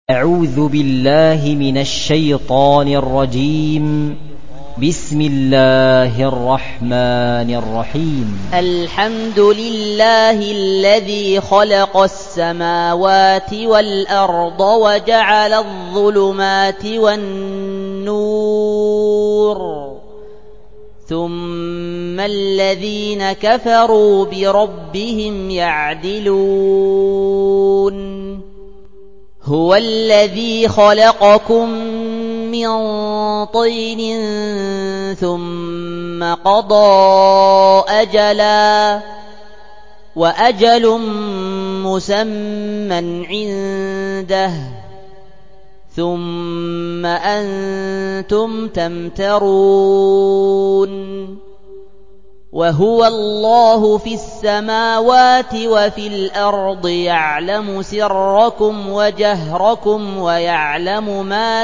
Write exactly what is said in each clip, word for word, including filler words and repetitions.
أعوذ بالله من الشيطان الرجيم. بسم الله الرحمن الرحيم. الحمد لله الذي خلق السماوات والأرض وجعل الظلمات والنور ثم الذين كفروا بربهم يعدلون. هو الذي خلقكم من طين ثم قضى أجلا وأجل مسمى عنده ثم أنتم تمترون. وهو الله في السماوات وفي الأرض يعلم سركم وجهركم ويعلم ما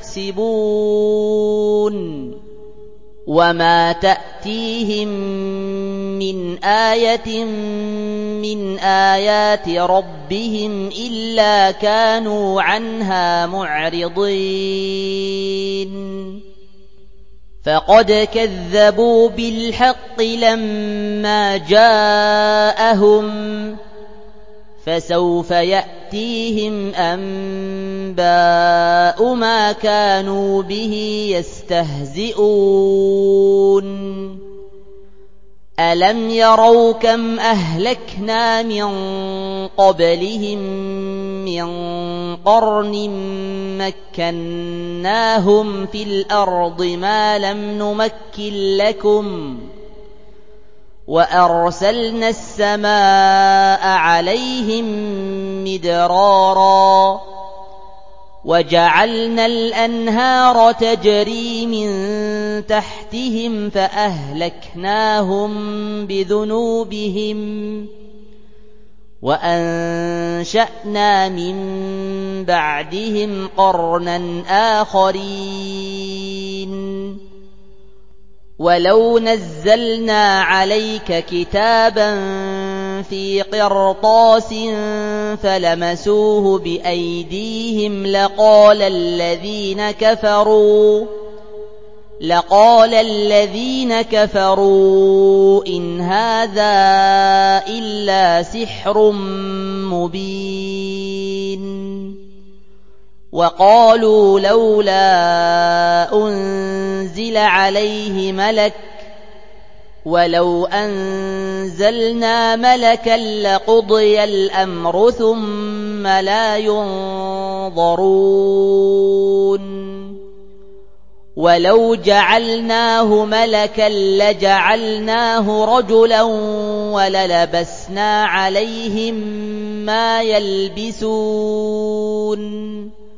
تكسبون. وما تأتيهم من آية من آيات ربهم إلا كانوا عنها معرضين. فقد كذبوا بالحق لما جاءهم فسوف يأتيهم أنباء ما كانوا به يستهزئون. ألم يروا كم أهلكنا من قبلهم من قرن مكناهم في الأرض ما لم نمكن لكم وأرسلنا السماء عليهم مدرارا وجعلنا الأنهار تجري من تحتهم فأهلكناهم بذنوبهم وأنشأنا من بعدهم قرنا آخرين. ولو نزلنا عليك كتابا في قرطاس فلمسوه بأيديهم لقال الذين كفروا لقال الذين كفروا إن هذا إلا سحر مبين. وقالوا لولا أنزل عليه ملك ولو أنزلنا ملكا لقضي الأمر ثم لا ينظرون. ولو جعلناه ملكا لجعلناه رجلا وللبسنا عليهم ما يلبسون.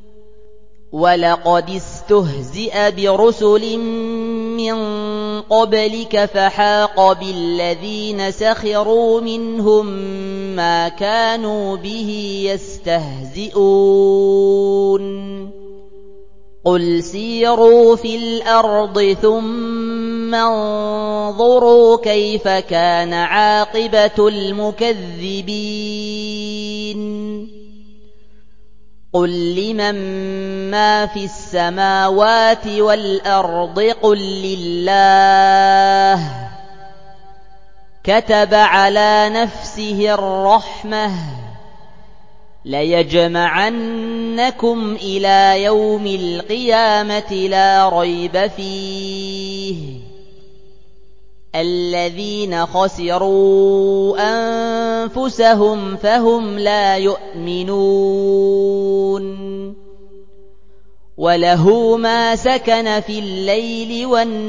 ولقد استهزئ برسل من قبلك فحاق بالذين سخروا منهم ما كانوا به يستهزئون. قل سيروا في الأرض ثم انظروا كيف كان عاقبة المكذبين. قل لمن ما في السماوات والأرض قل لله كتب على نفسه الرحمة ليجمعنكم إلى يوم القيامة لا ريب فيه الذين خسروا أنفسهم فهم لا يؤمنون. وله ما سكن في الليل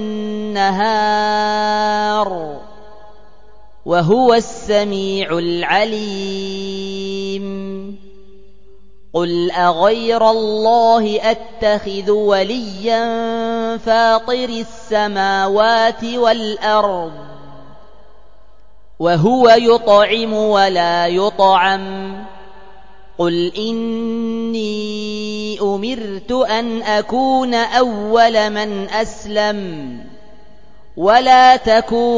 والنهار وهو السميع العليم. قل أغير الله أتخذ وليا فاطر السماوات والأرض وهو يطعم ولا يطعم. قل إني أمرت أن أكون أول من أسلم ولا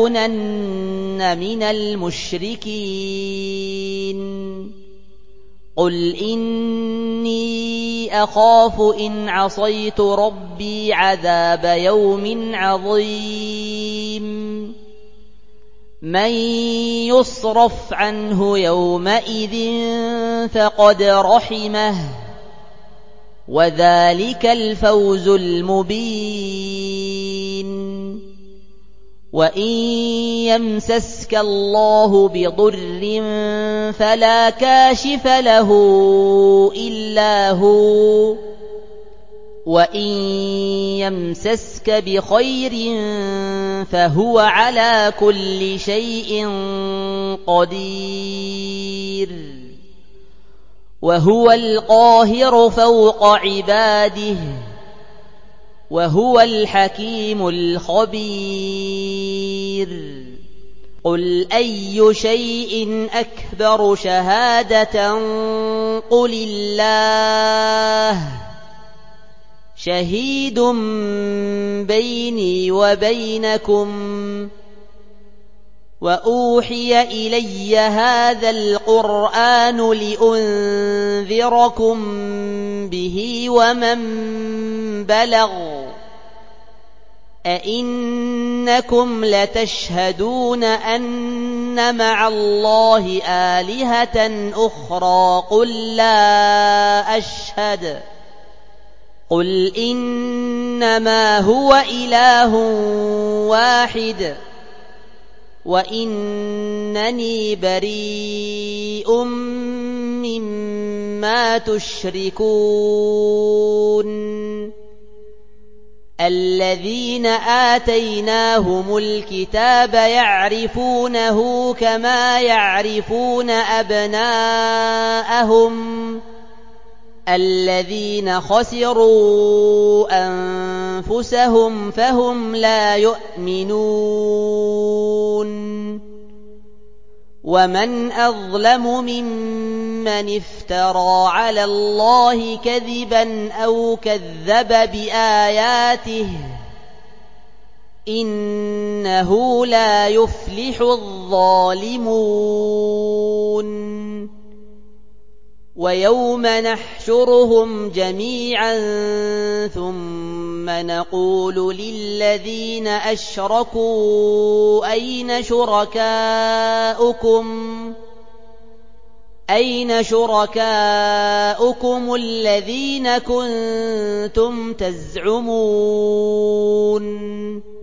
تكونن من المشركين. قُلْ إِنِّي أَخَافُ إِنْ عَصَيْتُ رَبِّي عَذَابَ يَوْمٍ عَظِيمٍ مَنْ يُصْرَفْ عَنْهُ يَوْمَئِذٍ فَقَدْ رَحِمَهُ وَذَلِكَ الْفَوْزُ الْمُبِينُ وَإِنْ يَمْسَسْكَ اللَّهُ بِضُرٍّ فَلَا كَاشِفَ لَهُ إِلَّا هُوَ وَإِنْ يَمْسَسْكَ بِخَيْرٍ فَهُوَ عَلَى كُلِّ شَيْءٍ قَدِيرٌ وَهُوَ الْقَاهِرُ فَوْقَ عِبَادِهِ وَهُوَ الْحَكِيمُ الْخَبِيرُ قُلْ أَيُّ شَيْءٍ أَكْبَرُ شَهَادَةً قُلِ اللَّهُ شَهِيدٌ بَيْنِي وَبَيْنَكُمْ وَأُوحِيَ إِلَيَّ هَذَا الْقُرْآنُ لِأُنذِرَكُم بِهِ وَمَن بَلَغَ أَئِنَّكُمْ لَتَشْهَدُونَ أَنَّ مَعَ اللَّهِ آلِهَةً أُخْرَى قُل لَّا أَشْهَدُ قُلْ إِنَّمَا هُوَ إِلَٰهٌ وَاحِدٌ وَإِنَّنِي بَرِيءٌ مِّمَّا تُشْرِكُونَ الَّذِينَ آتَيْنَاهُمُ الْكِتَابَ يَعْرِفُونَهُ كَمَا يَعْرِفُونَ أَبْنَاءَهُمُ الَّذِينَ خَسِرُوا أَنفُسَهُمْ فَهُمْ لَا يُؤْمِنُونَ وَمَنْ أَظْلَمُ مِمَّنِ افْتَرَىٰ عَلَى اللَّهِ كَذِبًا أَوْ كَذَّبَ بِآيَاتِهِ إِنَّهُ لَا يُفْلِحُ الظَّالِمُونَ وَيَوْمَ نَحْشُرُهُمْ جَمِيعًا ثُمَّ نَقُولُ لِلَّذِينَ أَشْرَكُوا أَيْنَ شُرَكَاؤُكُمْ أَيْنَ شُرَكَاؤُكُمُ الَّذِينَ كُنتُمْ تَزْعُمُونَ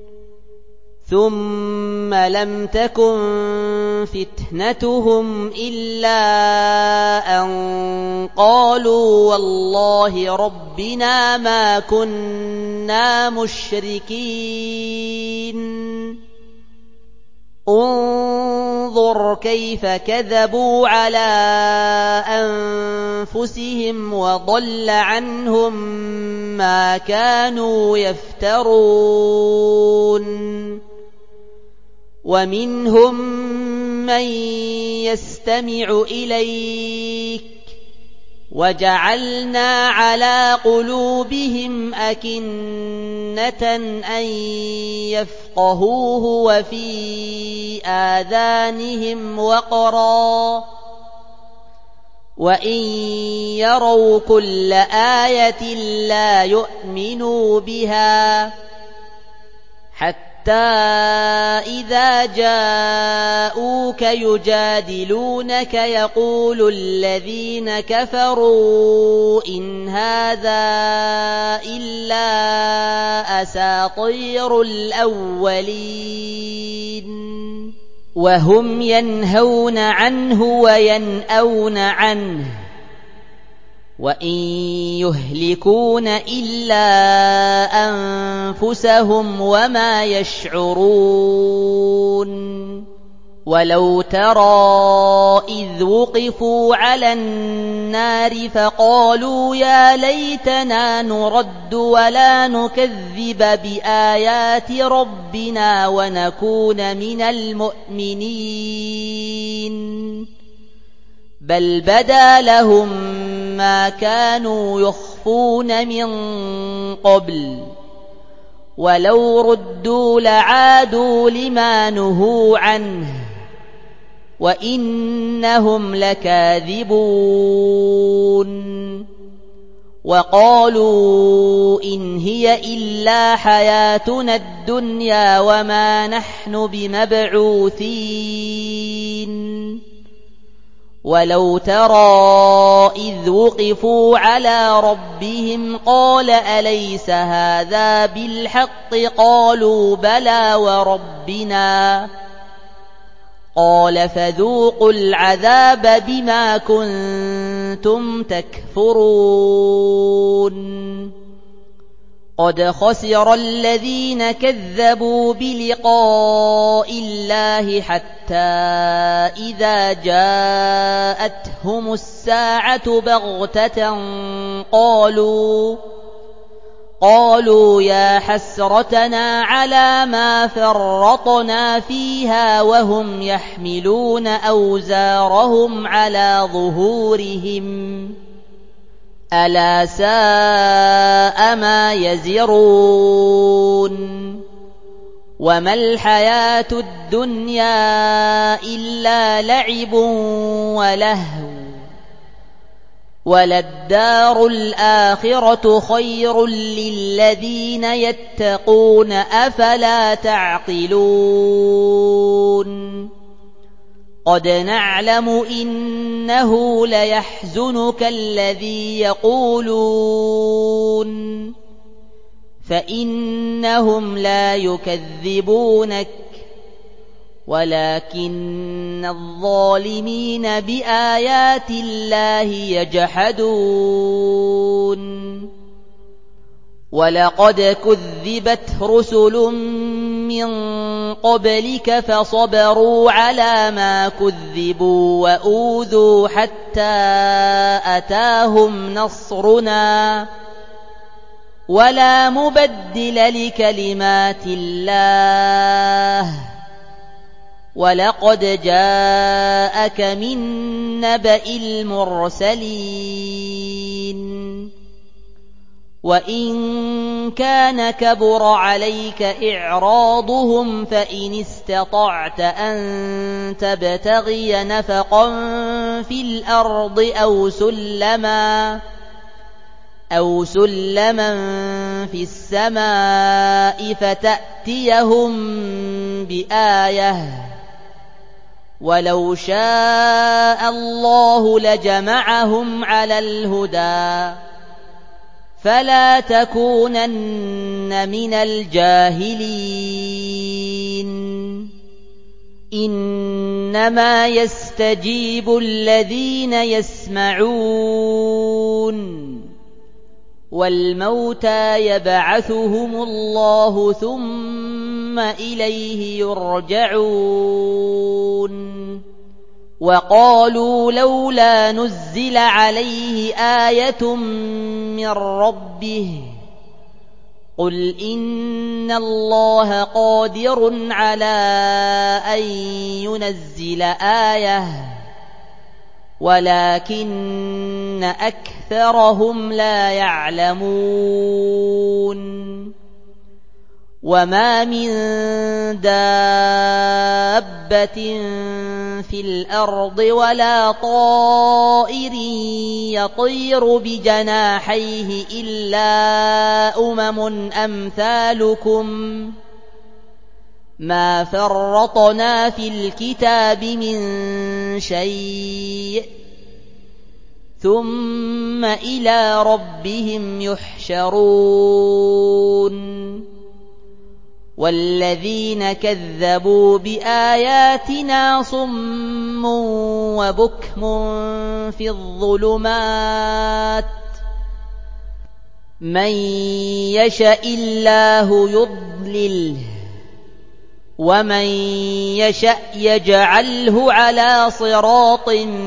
ثُمَّ لَمْ تَكُنْ فِتْنَتُهُمْ إِلَّا أَنْ قَالُوا وَاللَّهِ رَبِّنَا مَا كُنَّا مُشْرِكِينَ انظُرْ كَيْفَ كَذَبُوا عَلَى أَنفُسِهِمْ وَضَلَّ عَنْهُمْ مَا كَانُوا يَفْتَرُونَ وَمِنْهُم مَّن يَسْتَمِعُ إِلَيْكَ وَجَعَلْنَا عَلَىٰ قُلُوبِهِمْ أَكِنَّةً أَن يَفْقَهُوهُ وَفِي آذَانِهِمْ وَقْرًا وَإِن يَرَوْا كُلَّ آيَةٍ لَّا يُؤْمِنُوا بِهَا حَتَّىٰ إِذَا جَاءُوكَ يُجَادِلُونَكَ يَقُولُ الَّذِينَ كَفَرُوا إِنْ هَٰذَا إِلَّا أَسَاطِيرُ الْأَوَّلِينَ وَهُمْ يَنْهَوْنَ عَنْهُ وَيَنْأَوْنَ عَنْهُ وَإِن يُهْلِكُونَ إِلَّا أَنفُسَهُمْ وَمَا يَشْعُرُونَ وَلَوْ تَرَىٰ إِذْ وُقِفُوا عَلَى النَّارِ فَقَالُوا يَا لَيْتَنَا نُرَدُّ وَلَا نُكَذِّبَ بِآيَاتِ رَبِّنَا وَنَكُونَ مِنَ الْمُؤْمِنِينَ بَلْ بَدَا لَهُم مَّا كَانُوا يُخْفُونَ مِن قَبْلُ وَلَوْ رُدُّوا لَعَادُوا لِمَا نُهُوا عَنْهُ وَإِنَّهُمْ لَكَاذِبُونَ وَقَالُوا إِنْ هِيَ إِلَّا حَيَاتُنَا الدُّنْيَا وَمَا نَحْنُ بِمَبْعُوثِينَ وَلَوْ تَرَىٰ إِذْ وُقِفُوا عَلَىٰ رَبِّهِمْ قَالَ أَلَيْسَ هَٰذَا بِالْحَقِّ قَالُوا بَلَىٰ وَرَبِّنَا قَالَ فَذُوقُوا الْعَذَابَ بِمَا كُنتُمْ تَكْفُرُونَ قَدْ خَسِرَ الَّذِينَ كَذَّبُوا بِلِقَاءِ اللَّهِ حَتَّىٰ إِذَا جَاءَتْهُمُ السَّاعَةُ بَغْتَةً قَالُوا قالوا يا حسرتنا على ما فرطنا فيها وهم يحملون أوزارهم على ظهورهم ألا ساء ما يزرون وما الحياة الدنيا إلا لعب ولهو وَلَلدَّارُ الْآخِرَةُ خَيْرٌ لِّلَّذِينَ يَتَّقُونَ أَفَلَا تَعْقِلُونَ قَدْ نَعْلَمُ إِنَّهُ لَيَحْزُنُكَ الَّذِي يَقُولُونَ فَإِنَّهُمْ لَا يُكَذِّبُونَكَ وَلَكِنَّ الظَّالِمِينَ بِآيَاتِ اللَّهِ يَجْحَدُونَ وَلَقَدْ كُذِّبَتْ رُسُلٌ مِّن قَبْلِكَ فَصَبَرُوا عَلَىٰ مَا كُذِّبُوا وَأُوذُوا حَتَّىٰ أَتَاهُمْ نَصْرُنَا وَلَا مُبَدِّلَ لِكَلِمَاتِ اللَّهِ وَلَقَدْ جَاءَكَ مِن نَّبَإِ الْمُرْسَلِينَ وَإِن كَانَ كَبُرَ عَلَيْكَ إِعْرَاضُهُمْ فَإِنِ اسْتَطَعْتَ أَن تَبْتَغِيَ نَفَقًا فِي الْأَرْضِ أَوْ سُلَّمًا أَوْ سُلَّمًا فِي السَّمَاءِ فَتَأْتِيَهُم بِآيَةٍ وَلَوْ شَاءَ اللَّهُ لَجَمَعَهُمْ عَلَى الْهُدَىٰ فَلَا تَكُونَنَّ مِنَ الْجَاهِلِينَ إِنَّمَا يَسْتَجِيبُ الَّذِينَ يَسْمَعُونَ وَالْمَوْتَىٰ يَبْعَثُهُمُ اللَّهُ ثُمَّ إِلَيْهِ يُرْجَعُونَ وَقَالُوا لَوْلَا نُزِّلَ عَلَيْهِ آيَةٌ مِّن رَّبِّهِ قُلْ إِنَّ اللَّهَ قَادِرٌ عَلَىٰ أَن يُنَزِّلَ آيَةً وَلَٰكِنَّ أَكْثَرَهُمْ لَا يَعْلَمُونَ وَمَا مِن دَابَّةٍ فِي الْأَرْضِ وَلَا طَائِرٍ يَطِيرُ بِجَنَاحَيْهِ إِلَّا أُمَمٌ أَمْثَالُكُم مَّا فَرَّطْنَا فِي الْكِتَابِ مِن شَيْءٍ ثُمَّ إِلَىٰ رَبِّهِمْ يُحْشَرُونَ وَالَّذِينَ كَذَّبُوا بِآيَاتِنَا صُمٌّ وَبُكْمٌ فِي الظُّلُمَاتِ مَن يَشَإِ اللَّهُ يُضْلِلْهُ وَمَن يَشَأْ يَجْعَلْهُ عَلَىٰ صِرَاطٍ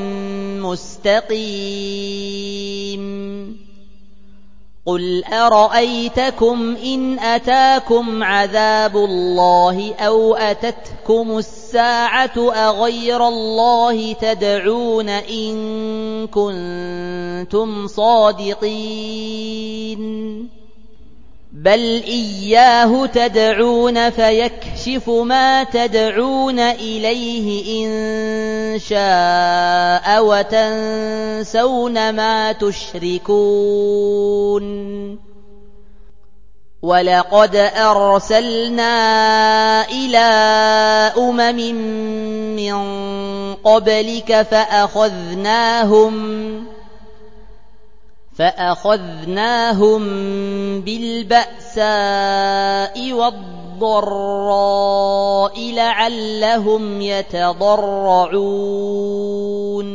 مُّسْتَقِيمٍ قُلْ أَرَأَيْتَكُمْ إِنْ أَتَاكُمْ عَذَابُ اللَّهِ أَوْ أَتَتْكُمُ السَّاعَةُ أَغَيْرَ اللَّهِ تَدْعُونَ إِن كُنتُمْ صَادِقِينَ بل إياه تدعون فيكشف ما تدعون إليه إن شاء وتنسون ما تشركون ولقد أرسلنا إلى أمم من قبلك فأخذناهم فأخذناهم بالبأساء والضراء لعلهم يتضرعون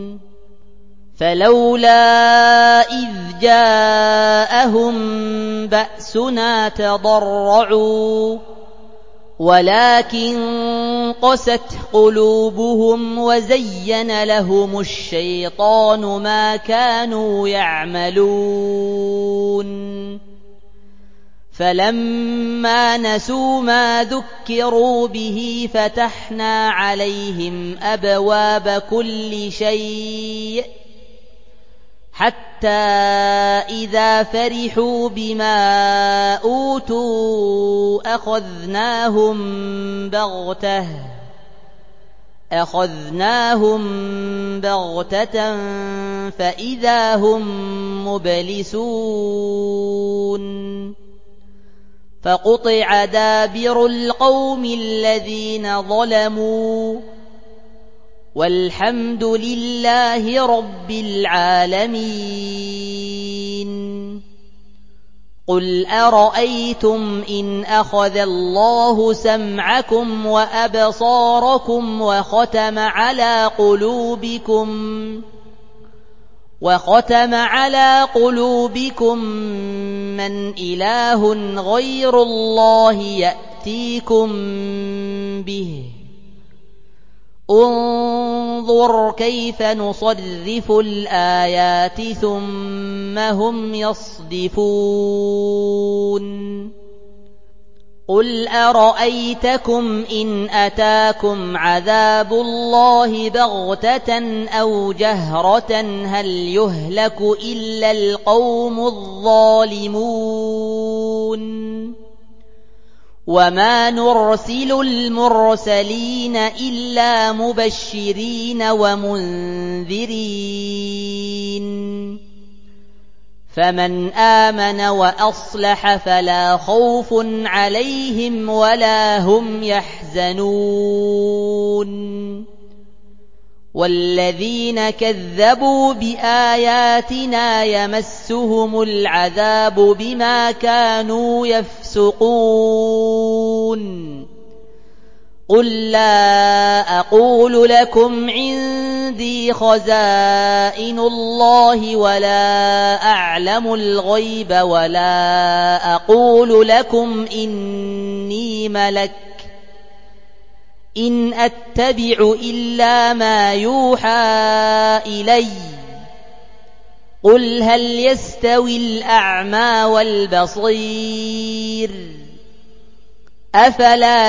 فلولا إذ جاءهم بأسنا تضرعوا ولكن قست قلوبهم وزين لهم الشيطان ما كانوا يعملون فلما نسوا ما ذكروا به فتحنا عليهم أبواب كل شيء حتى إذا فرحوا بما أوتوا أخذناهم بغتة أخذناهم بغتة فإذا هم مبلسون فقطع دابر القوم الذين ظلموا والحمد لله رب العالمين قل أرأيتم إن أخذ الله سمعكم وأبصاركم وختم على قلوبكم وختم على قلوبكم من إله غير الله يأتيكم به انظر كيف نصرف الآيات ثم هم يصدفون قل أرأيتكم إن أتاكم عذاب الله بغتة أو جهرة هل يهلك إلا القوم الظالمون وما نرسل المرسلين إلا مبشرين ومنذرين فمن آمن وأصلح فلا خوف عليهم ولا هم يحزنون والذين كذبوا بآياتنا يمسهم العذاب بما كانوا يفسقون قل لا أقول لكم عندي خزائن الله ولا أعلم الغيب ولا أقول لكم إني ملك إن أتبع إلا ما يوحى إلي قل هل يستوي الأعمى والبصير أفلا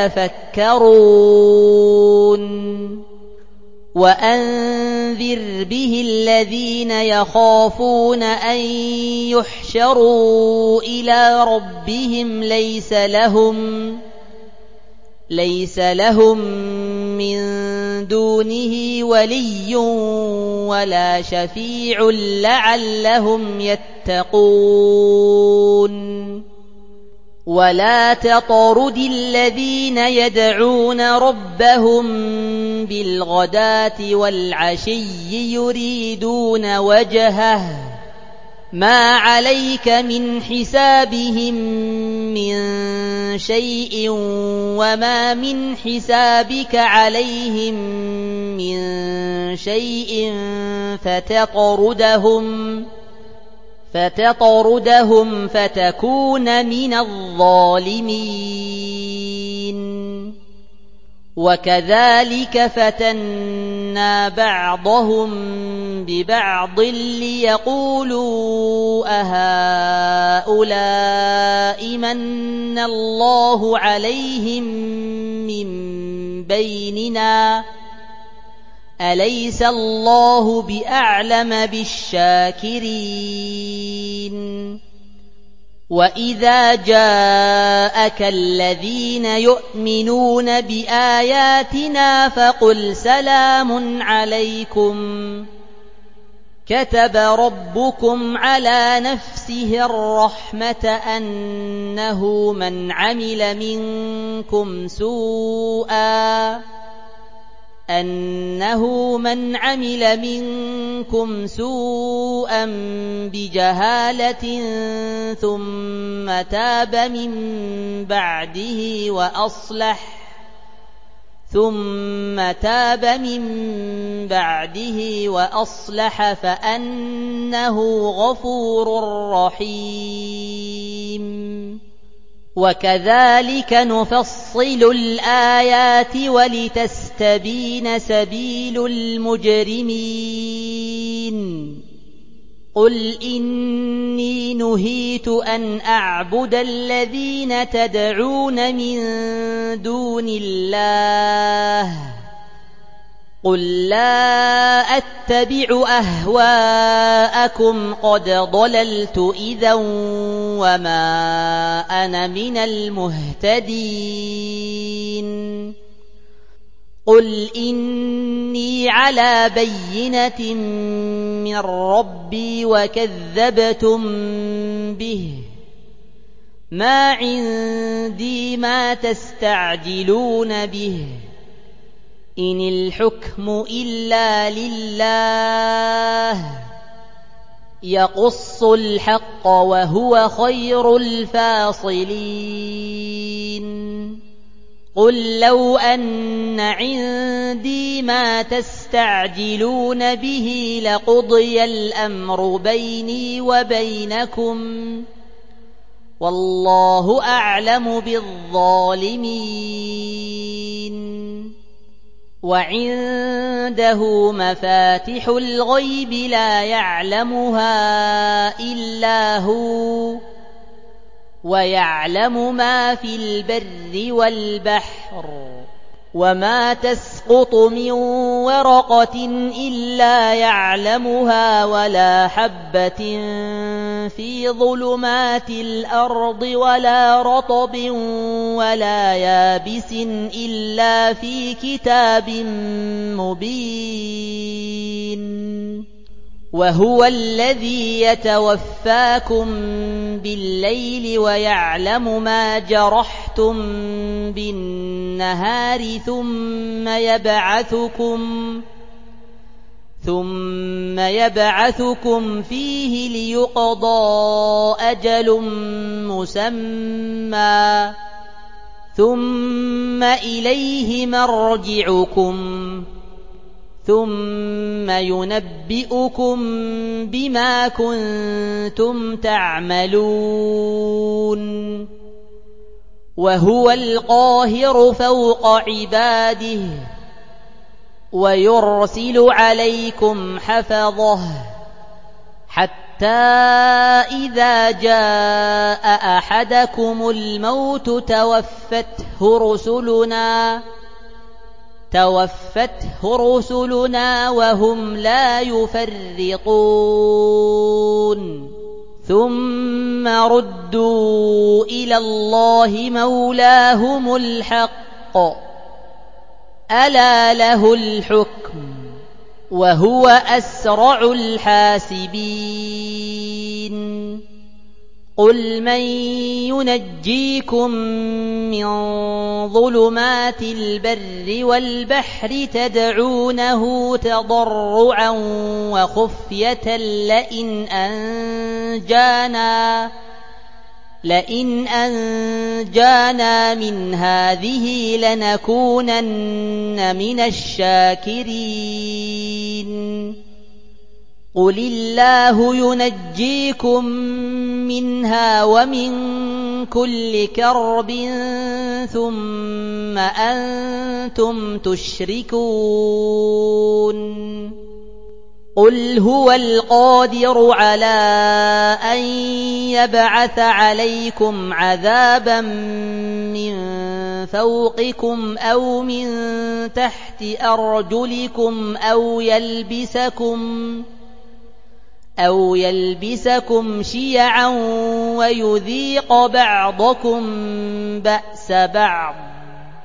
تتفكرون وأنذر به الذين يخافون أن يحشروا إلى ربهم ليس لهم ليس لهم من دونه ولي ولا شفيع لعلهم يتقون ولا تطرد الذين يدعون ربهم بالغداة والعشي يريدون وجهه ما عليك من حسابهم من شيء وما من حسابك عليهم من شيء فتطردهم فتطردهم فتكون من الظالمين وكذلك فتنا بعضهم ببعض ليقولوا أهؤلاء من الله عليهم من بيننا أليس الله بأعلم بالشاكرين وَإِذَا جَاءَكَ الَّذِينَ يُؤْمِنُونَ بِآيَاتِنَا فَقُلْ سَلَامٌ عَلَيْكُمْ كَتَبَ رَبُّكُمْ عَلَى نَفْسِهِ الرَّحْمَةَ أَنَّهُ مَنْ عَمِلَ مِنكُمْ سُوءًا أَنَّهُ مَنْ عَمِلَ مِنكُمْ سُوءًا بِجَهَالَةٍ ثُمَّ تَابَ مِن بَعْدِهِ وَأَصْلَحَ ثُمَّ تَابَ مِن بَعْدِهِ وَأَصْلَحَ فَأَنَّهُ غَفُورٌ رَّحِيمٌ وَكَذَلِكَ نُفَصِّلُ الْآيَاتِ وَلِتَسْتَبِينَ سَبِيلُ الْمُجْرِمِينَ قُلْ إِنِّي نُهِيتُ أَنْ أَعْبُدَ الَّذِينَ تَدْعُونَ مِن دُونِ اللَّهِ قُل لَّا أَتَّبِعُ أَهْوَاءَكُمْ قَدْ ضَلَلْتُ إِذًا وَمَا أَنَا مِنَ الْمُهْتَدِينَ قُلْ إِنِّي عَلَىٰ بَيِّنَةٍ مِّن رَّبِّي وَكَذَّبْتُم بِهِ مَا عِندِي مَا تَسْتَعْجِلُونَ بِهِ إِنِ الْحُكْمُ إِلَّا لِلَّهِ يَقُصُّ الْحَقَّ وَهُوَ خَيْرُ الْفَاصِلِينَ قُل لَّوْ أَنَّ عِندِي مَا تَسْتَعْجِلُونَ بِهِ لَقُضِيَ الْأَمْرُ بَيْنِي وَبَيْنَكُمْ وَاللَّهُ أَعْلَمُ بِالظَّالِمِينَ وَعِندَهُ مَفَاتِحُ الْغَيْبِ لَا يَعْلَمُهَا إِلَّا هُوَ وَيَعْلَمُ مَا فِي الْبَرِّ وَالْبَحْرِ وَمَا تَسْقُطُ مِن وَرَقَةٍ إِلَّا يَعْلَمُهَا وَلَا حَبَّةٍ فِي ظُلُمَاتِ الْأَرْضِ وَلَا رَطْبٍ وَلَا يَابِسٍ إِلَّا فِي كِتَابٍ مُّبِينٍ وَهُوَ الَّذِي يَتَوَفَّاكُم بِاللَّيْلِ وَيَعْلَمُ مَا جَرَحْتُم بِالنَّهَارِ ثُمَّ يَبْعَثُكُمْ ثُمَّ يَبْعَثُكُمْ فِيهِ لِيُقْضَىٰ أَجَلٌ مُّسَمًّى ثُمَّ إِلَيْهِ مَرْجِعُكُمْ ثُمَّ يُنَبِّئُكُم بِمَا كُنتُمْ تَعْمَلُونَ وَهُوَ الْقَاهِرُ فَوْقَ عِبَادِهِ وَيُرْسِلُ عَلَيْكُمْ حَفَظَةً حَتَّىٰ إِذَا جَاءَ أَحَدَكُمُ الْمَوْتُ تَوَفَّتْهُ رُسُلُنَا توفته رسلنا وهم لا يفرطون ثم ردوا إلى الله مولاهم الحق ألا له الحكم وهو أسرع الحاسبين قل من ينجيكم من ظلمات البر والبحر تدعونه تضرعا وخفية لئن أنجانا لئن أنجانا من هذه لنكونن من الشاكرين قل الله ينجيكم منها ومن كل كرب ثم أنتم تشركون قل هو القادر على أن يبعث عليكم عذابا من فوقكم أو من تحت أرجلكم أو يلبسكم أَوْ يَلْبِسَكُمْ شِيَعًا وَيُذِيقَ بَعْضَكُم بَأْسَ بَعْضٍ ۗ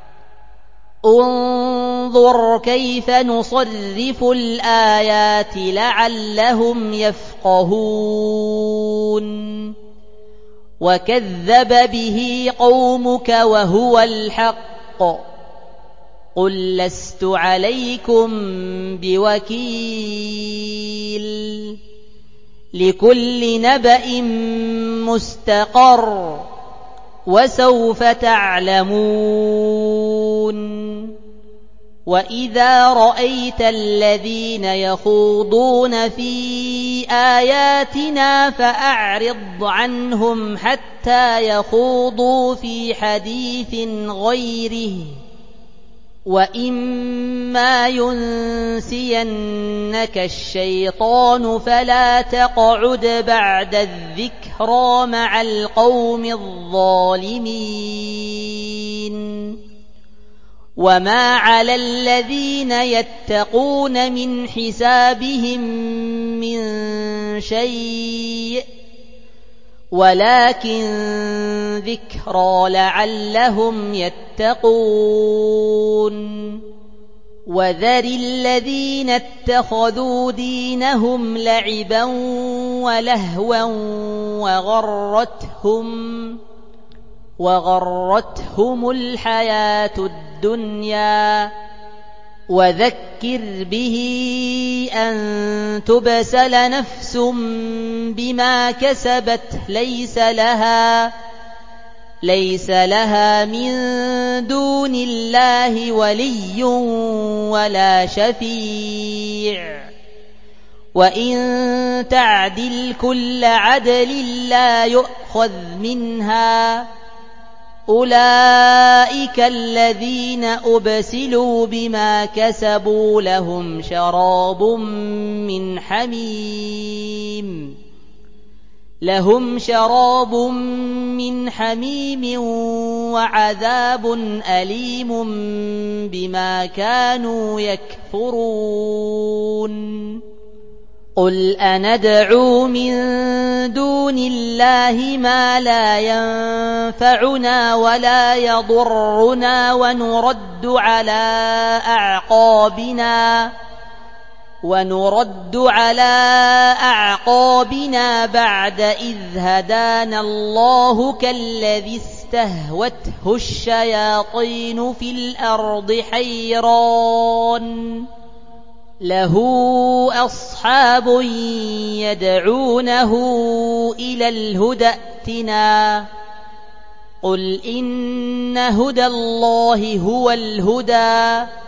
انظُرْ كَيْفَ نُصَرِّفُ الْآيَاتِ لَعَلَّهُمْ يَفْقَهُونَ وَكَذَّبَ بِهِ قَوْمُكَ وَهُوَ الْحَقُّ ۚ قُل لَّسْتُ عَلَيْكُم بِوَكِيلٍ لِّكُلِّ نَبَإٍ مُّسْتَقَرٌّ وَسَوْفَ تَعْلَمُونَ وَإِذَا رَأَيْتَ الَّذِينَ يَخُوضُونَ فِي آيَاتِنَا فَأَعْرِضْ عَنْهُمْ حَتَّىٰ يَخُوضُوا فِي حَدِيثٍ غَيْرِهِ ۚ وَإِمَّا يُنسِيَنَّكَ الشَّيْطَانُ فَلَا تَقْعُدْ بَعْدَ الذِّكْرَىٰ مَعَ الْقَوْمِ الظَّالِمِينَ وَمَا عَلَى الَّذِينَ يَتَّقُونَ مِنْ حِسَابِهِم مِّن شَيْءٍ وَلَٰكِن ذِكْرَىٰ لَعَلَّهُمْ يَتَّقُونَ وَذَرِ الَّذِينَ اتَّخَذُوا دِينَهُمْ لَعِبًا وَلَهْوًا وَغَرَّتْهُمْ وَغَرَّتْهُمُ الْحَيَاةُ الدُّنْيَا، وَذَكِّرْ بِهِ أَن تُبْسَلَ نَفْسٌ بِمَا كَسَبَتْ لَيْسَ لَهَا لَيْسَ لَهَا مِن دُونِ اللَّهِ وَلِيٌّ وَلَا شَفِيعٌ، وَإِن تَعْدِلْ كُلَّ عَدْلٍ لَّا يُؤْخَذْ مِنْهَا ۗ أُولَٰئِكَ الَّذِينَ أُبْسِلُوا بِمَا كَسَبُوا لَهُمْ شَرَابٌ مِّنْ حَمِيمٍ لَهُمْ شَرَابٌ مِّنْ حَمِيمٍ وَعَذَابٌ أَلِيمٌ بِمَا كَانُوا يَكْفُرُونَ قُلْ أَنَدْعُو مِن دُونِ اللَّهِ مَا لَا يَنفَعُنَا وَلَا يَضُرُّنَا وَنُرَدُّ عَلَىٰ أَعْقَابِنَا وَنُرَدُّ عَلَىٰ أَعْقَابِنَا بَعْدَ إِذْ هَدَانَا اللَّهُ كَالَّذِي اسْتَهْوَتْهُ الشَّيَاطِينُ فِي الْأَرْضِ حَيْرَانٌ لَّهُ أَصْحَابٌ يَدْعُونَهُ إِلَى الْهُدَى ائْتِنَا ۗ قُلْ إِنَّ هُدَى اللَّهِ هُوَ الْهُدَىٰ ۖ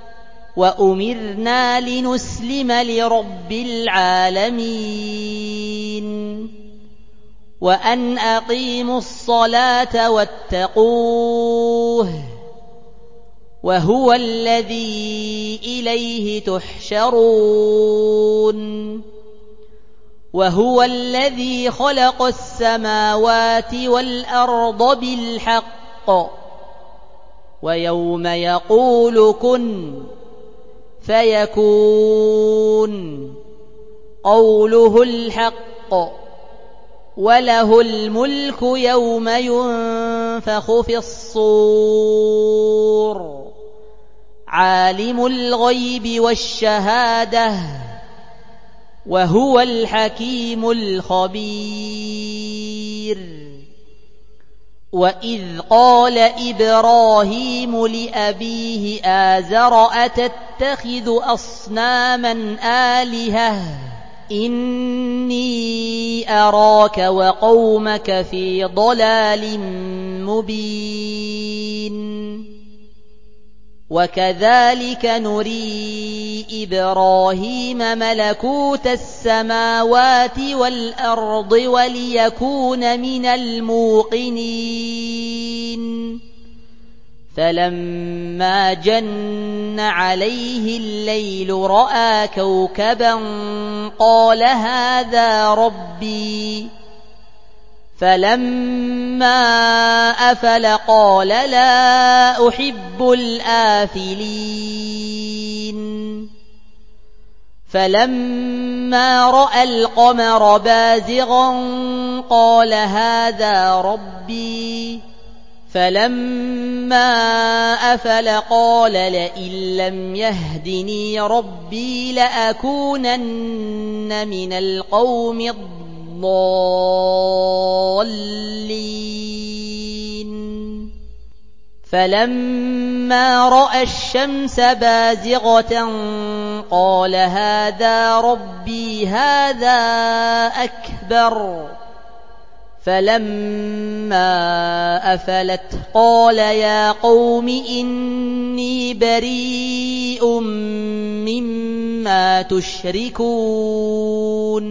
وَأُمِرْنَا لِنُسْلِمَ لِرَبِّ الْعَالَمِينَ وَأَنْ أَقِيمُوا الصَّلَاةَ وَاتَّقُوهُ وَهُوَ الَّذِي إِلَيْهِ تُحْشَرُونَ وَهُوَ الَّذِي خَلَقَ السَّمَاوَاتِ وَالْأَرْضَ بِالْحَقِّ ۖ وَيَوْمَ يَقُولُ كُن فَيَكُونُ قَوْلُهُ الْحَقُّ ۚ وَلَهُ الْمُلْكُ يَوْمَ يُنفَخُ فِي الصُّورِ عَالِمُ الْغَيْبِ وَالشَّهَادَةِ وَهُوَ الْحَكِيمُ الْخَبِيرُ وَإِذْ قَالَ إِبْرَاهِيمُ لِأَبِيهِ آزَرَ أَتَتَّخِذُ أَصْنَامًا آلِهَةً إِنِّي أَرَاكَ وَقَوْمَكَ فِي ضَلَالٍ مُّبِينٍ وَكَذَٰلِكَ نُرِي إِبْرَاهِيمَ مَلَكُوتَ السَّمَاوَاتِ وَالْأَرْضِ وَلِيَكُونَ مِنَ الْمُوقِنِينَ فَلَمَّا جَنَّ عَلَيْهِ اللَّيْلُ رَأَىٰ كَوْكَبًا قَالَ هَٰذَا رَبِّي فَلَمَّا أَفَلَ قَالَ لَا أُحِبُّ الْآفِلِينَ فَلَمَّا رَأَى الْقَمَرَ بَازِغًا قَالَ هَٰذَا رَبِّي فَلَمَّا أَفَلَ قَالَ لَئِن لَّمْ يَهْدِنِي رَبِّي لَأَكُونَنَّ مِنَ الْقَوْمِ الضَّالِّينَ فَلَمَّا رَأَى الشَّمْسَ بَازِغَةً قَالَ هَٰذَا رَبِّي هَٰذَا أَكْبَرُ فَلَمَّا أَفَلَتْ قَالَ يَا قَوْمِ إِنِّي بَرِيءٌ مِّمَّا تُشْرِكُونَ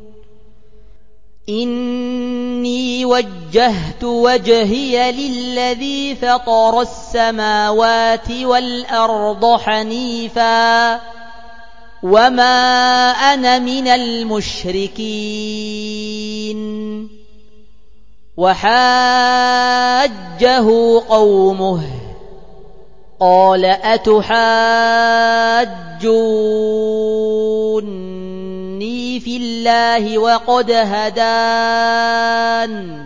إِنِّي وَجَّهْتُ وَجْهِيَ لِلَّذِي فَطَرَ السَّمَاوَاتِ وَالْأَرْضَ حَنِيفًا وَمَا أَنَا مِنَ الْمُشْرِكِينَ وَحَاجَّهُ قَوْمُهُ قَالَ أَتُحَاجُّونِّي فِي اللَّهِ وَقَدْ هَدَانِ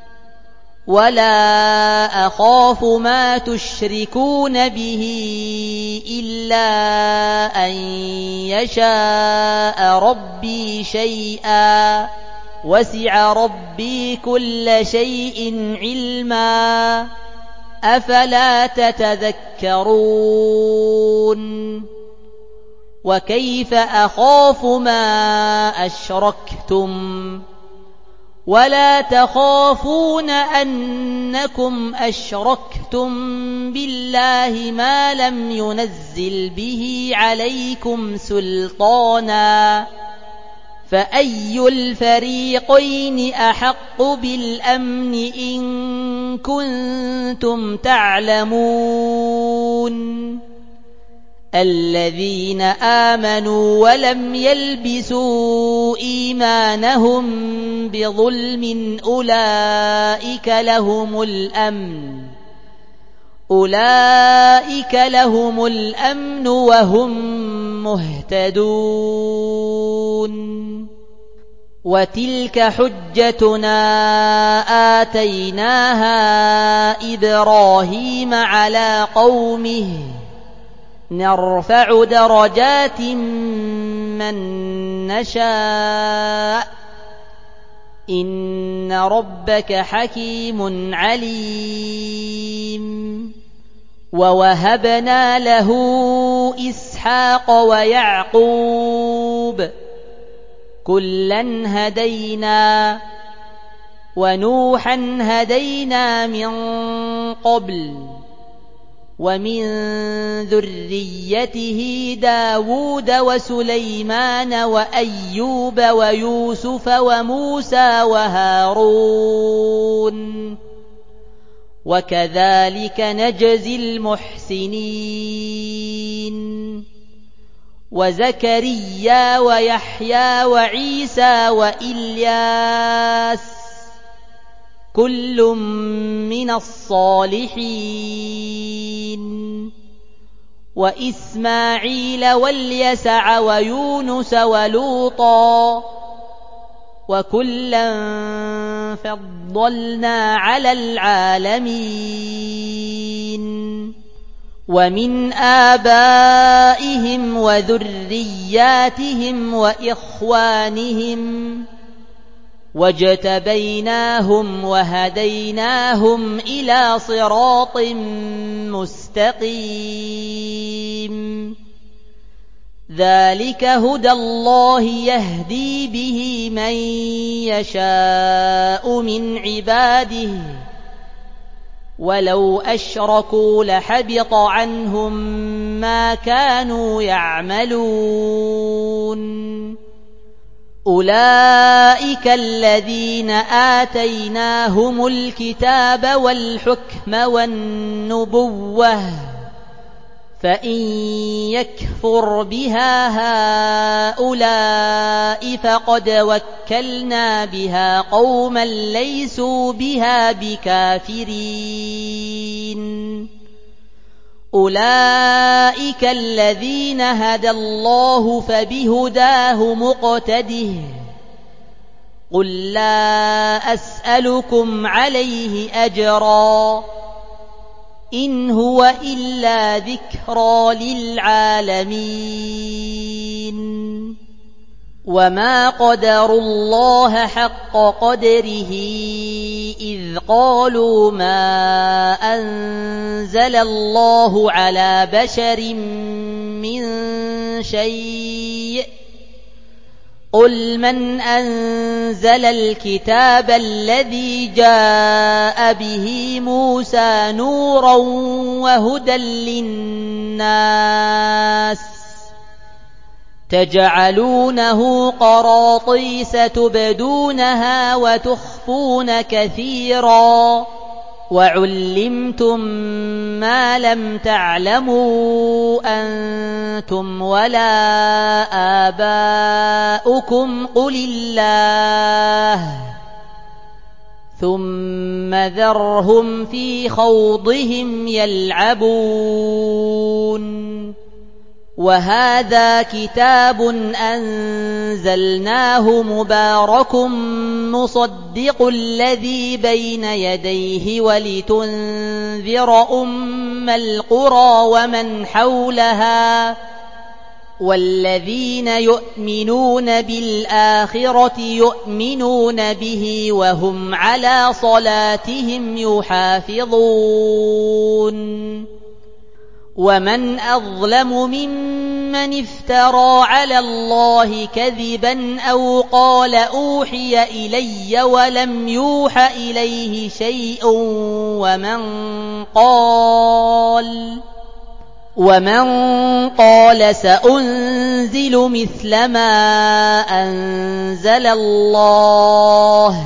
وَلَا أَخَافُ مَا تُشْرِكُونَ بِهِ إِلَّا أَن يَشَاءَ رَبِّي شَيْئًا وَسِعَ رَبِّي كُلَّ شَيْءٍ عِلْمًا أَفَلَا تَتَذَكَّرُونَ وَكَيْفَ أَخَافُ مَا أَشْرَكْتُمْ وَلَا تَخَافُونَ أَنَّكُمْ أَشْرَكْتُم بِاللَّهِ مَا لَمْ يُنَزِّلْ بِهِ عَلَيْكُمْ سُلْطَانًا فَأَيُّ الْفَرِيقَيْنِ أَحَقُّ بِالْأَمْنِ إِن كُنتُمْ تَعْلَمُونَ الَّذِينَ آمَنُوا وَلَمْ يَلْبِسُوا إِيمَانَهُم بِظُلْمٍ أُولَئِكَ لَهُمُ الْأَمْنُ أُولَئِكَ لَهُمُ الْأَمْنُ وَهُمْ مُهْتَدُونَ وَتِلْكَ حُجَّتُنَا آتَيْنَاهَا إِبْرَاهِيمَ عَلَىٰ قَوْمِهِ نَرْفَعُ دَرَجَاتٍ مَّن نَّشَاءُ إِنَّ رَبَّكَ حَكِيمٌ عَلِيمٌ وَوَهَبْنَا لَهُ إِسْحَاقَ وَيَعْقُوبَ كُلًّا هَدَيْنَا وَنُوحًا هَدَيْنَا مِن قَبْلُ وَمِن ذُرِّيَّتِهِ دَاوُودَ وَسُلَيْمَانَ وَأَيُّوبَ وَيُوسُفَ وَمُوسَىٰ وَهَارُونَ وَكَذَٰلِكَ نَجْزِي الْمُحْسِنِينَ وَزَكَرِيَّا وَيَحْيَىٰ وَعِيسَىٰ وَإِلْيَاسَ كُلٌّ مِّنَ الصَّالِحِينَ وَإِسْمَاعِيلَ وَالْيَسَعَ وَيُونُسَ وَلُوطًا وَكُلًّا فَضَّلْنَا عَلَى الْعَالَمِينَ وَمِنْ آبَائِهِمْ وَذُرِّيَّاتِهِمْ وَإِخْوَانِهِمْ وَاجْتَبَيْنَاهُمْ وَهَدَيْنَاهُمْ إِلَىٰ صِرَاطٍ مُّسْتَقِيمٍ ذَٰلِكَ هُدَى اللَّهِ يَهْدِي بِهِ مَن يَشَاءُ مِنْ عِبَادِهِ ۚ وَلَوْ أَشْرَكُوا لَحَبِطَ عَنْهُم مَّا كَانُوا يَعْمَلُونَ أُولَٰئِكَ الَّذِينَ آتَيْنَاهُمُ الْكِتَابَ وَالْحُكْمَ وَالنُّبُوَّةَ ۚ فَإِن يَكْفُرْ بِهَا هَٰؤُلَاءِ فَقَدْ وَكَّلْنَا بِهَا قَوْمًا لَّيْسُوا بِهَا بِكَافِرِينَ أولئك الذين هدى الله فبهداه مقتده قل لا أسألكم عليه أجرا إن هو إلا ذكرى للعالمين وما قدروا الله حق قدره إذ قالوا ما أنزل الله على بشر من شيء قل من أنزل الكتاب الذي جاء به موسى نورا وهدى للناس تجعلونه قراطيس تبدونها وتخفون كثيرا وعلمتم ما لم تعلموا أنتم ولا آباؤكم قل الله ثم ذرهم في خوضهم يلعبون وهذا كتاب أنزلناه مبارك مصدق الذي بين يديه ولتنذر أم القرى ومن حولها والذين يؤمنون بالآخرة يؤمنون به وهم على صلاتهم يحافظون ومن أظلم ممن افترى على الله كذبا أو قال أوحي إلي ولم يوح إليه شيء ومن قال ومن قال سأنزل مثل ما أنزل الله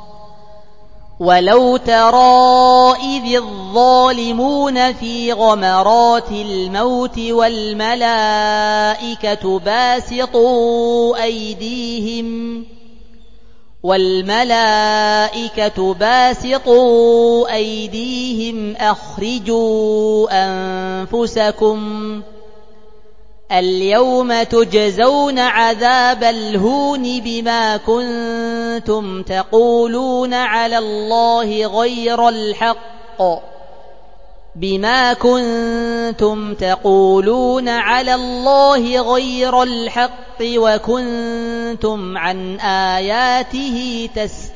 ولو ترى إذ الظالمون في غمرات الموت والملائكة باسطوا أيديهم والملائكة باسطوا أيديهم أخرجوا أنفسكم اليوم تجزون عذاب الهون بما كنتم تقولون على الله غير الحق بما كنتم تقولون على الله غير الحق وكنتم عن آياته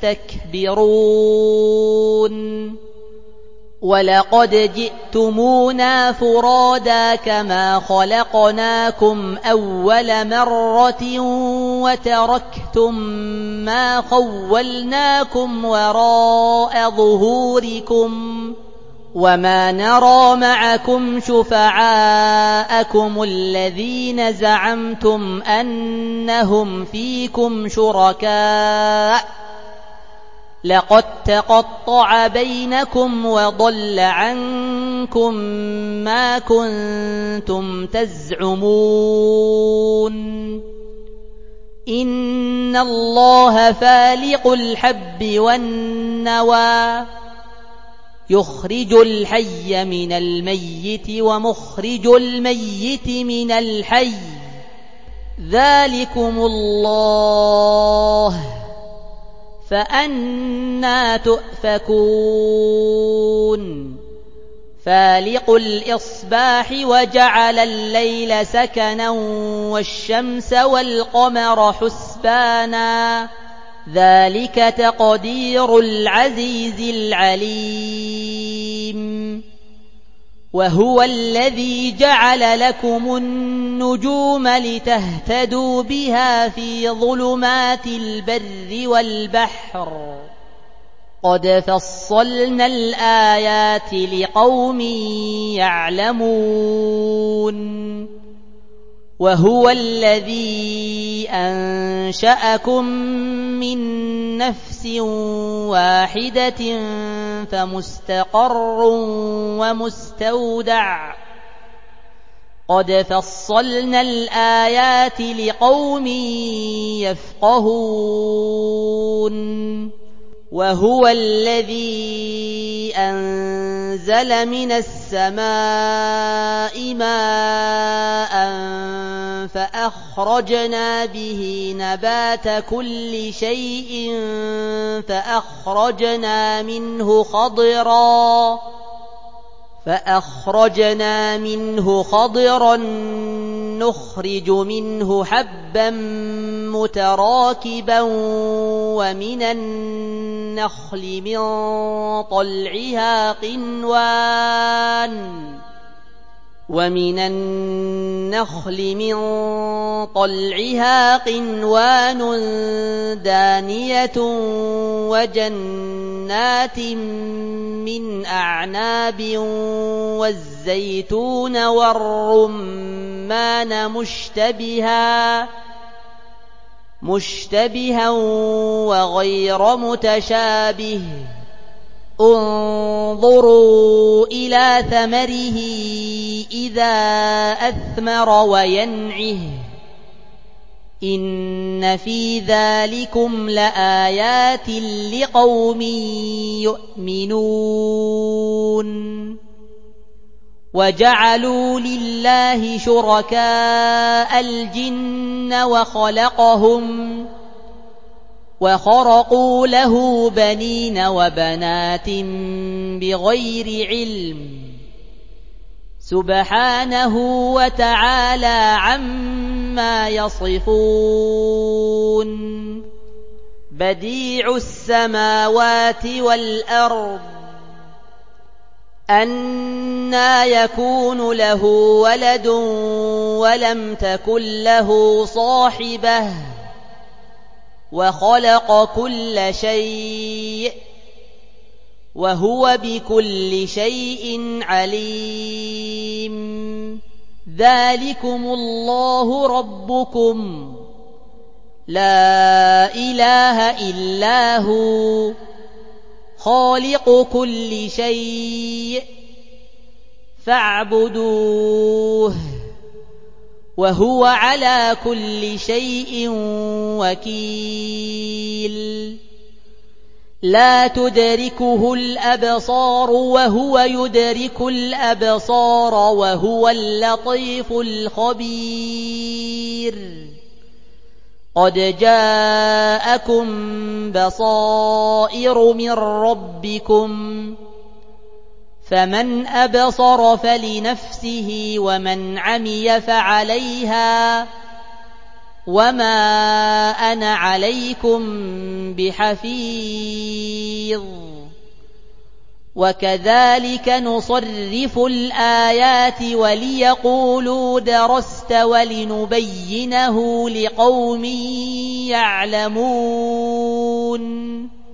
تستكبرون ولقد جئتمونا فرادا كما خلقناكم أول مرة وتركتم ما خولناكم وراء ظهوركم وما نرى معكم شفعاءكم الذين زعمتم أنهم فيكم شركاء لقد تقطع بينكم وضل عنكم ما كنتم تزعمون إن الله فالق الحب والنوى يخرج الحي من الميت ومخرج الميت من الحي ذلكم الله فأنى تؤفكون فالق الإصباح وجعل الليل سكنا والشمس والقمر حسبانا ذلك تقدير العزيز العليم وهو الذي جعل لكم النجوم لتهتدوا بها في ظلمات البر والبحر قد فصلنا الآيات لقوم يعلمون وهو الذي أنشأكم من نفس واحدة فمستقر ومستودع قد فصلنا الآيات لقوم يفقهون وهو الذي أنزل أنزل من السماء ماء فأخرجنا به نبات كل شيء فأخرجنا منه خضرا فأخرجنا منه خضرا نخرج منه حبا متراكبا ومن النخل من طلعها قنوان ومن النخل من طلعها قنوان دانية وجنات من أعناب والزيتون والرمان مشتبها مشتبها وغير متشابه انظروا إلى ثمره إذا أثمر وينعه إن في ذلكم لآيات لقوم يؤمنون وجعلوا لله شركاء الجن وخلقهم وخرقوا له بنين وبنات بغير علم سبحانه وتعالى عما يصفون بديع السماوات والأرض أنى يكون له ولد ولم تكن له صاحبة وخلق كل شيء وهو بكل شيء عليم ذلكم الله ربكم لا إله إلا هو خالق كل شيء فاعبدوه وهو على كل شيء وكيل لا تدركه الأبصار وهو يدرك الأبصار وهو اللطيف الخبير قد جاءكم بصائر من ربكم فمن أبصر فلنفسه ومن عمي فعليها وما أنا عليكم بحفيظ وكذلك نصرف الآيات وليقولوا درست ولنبينه لقوم يعلمون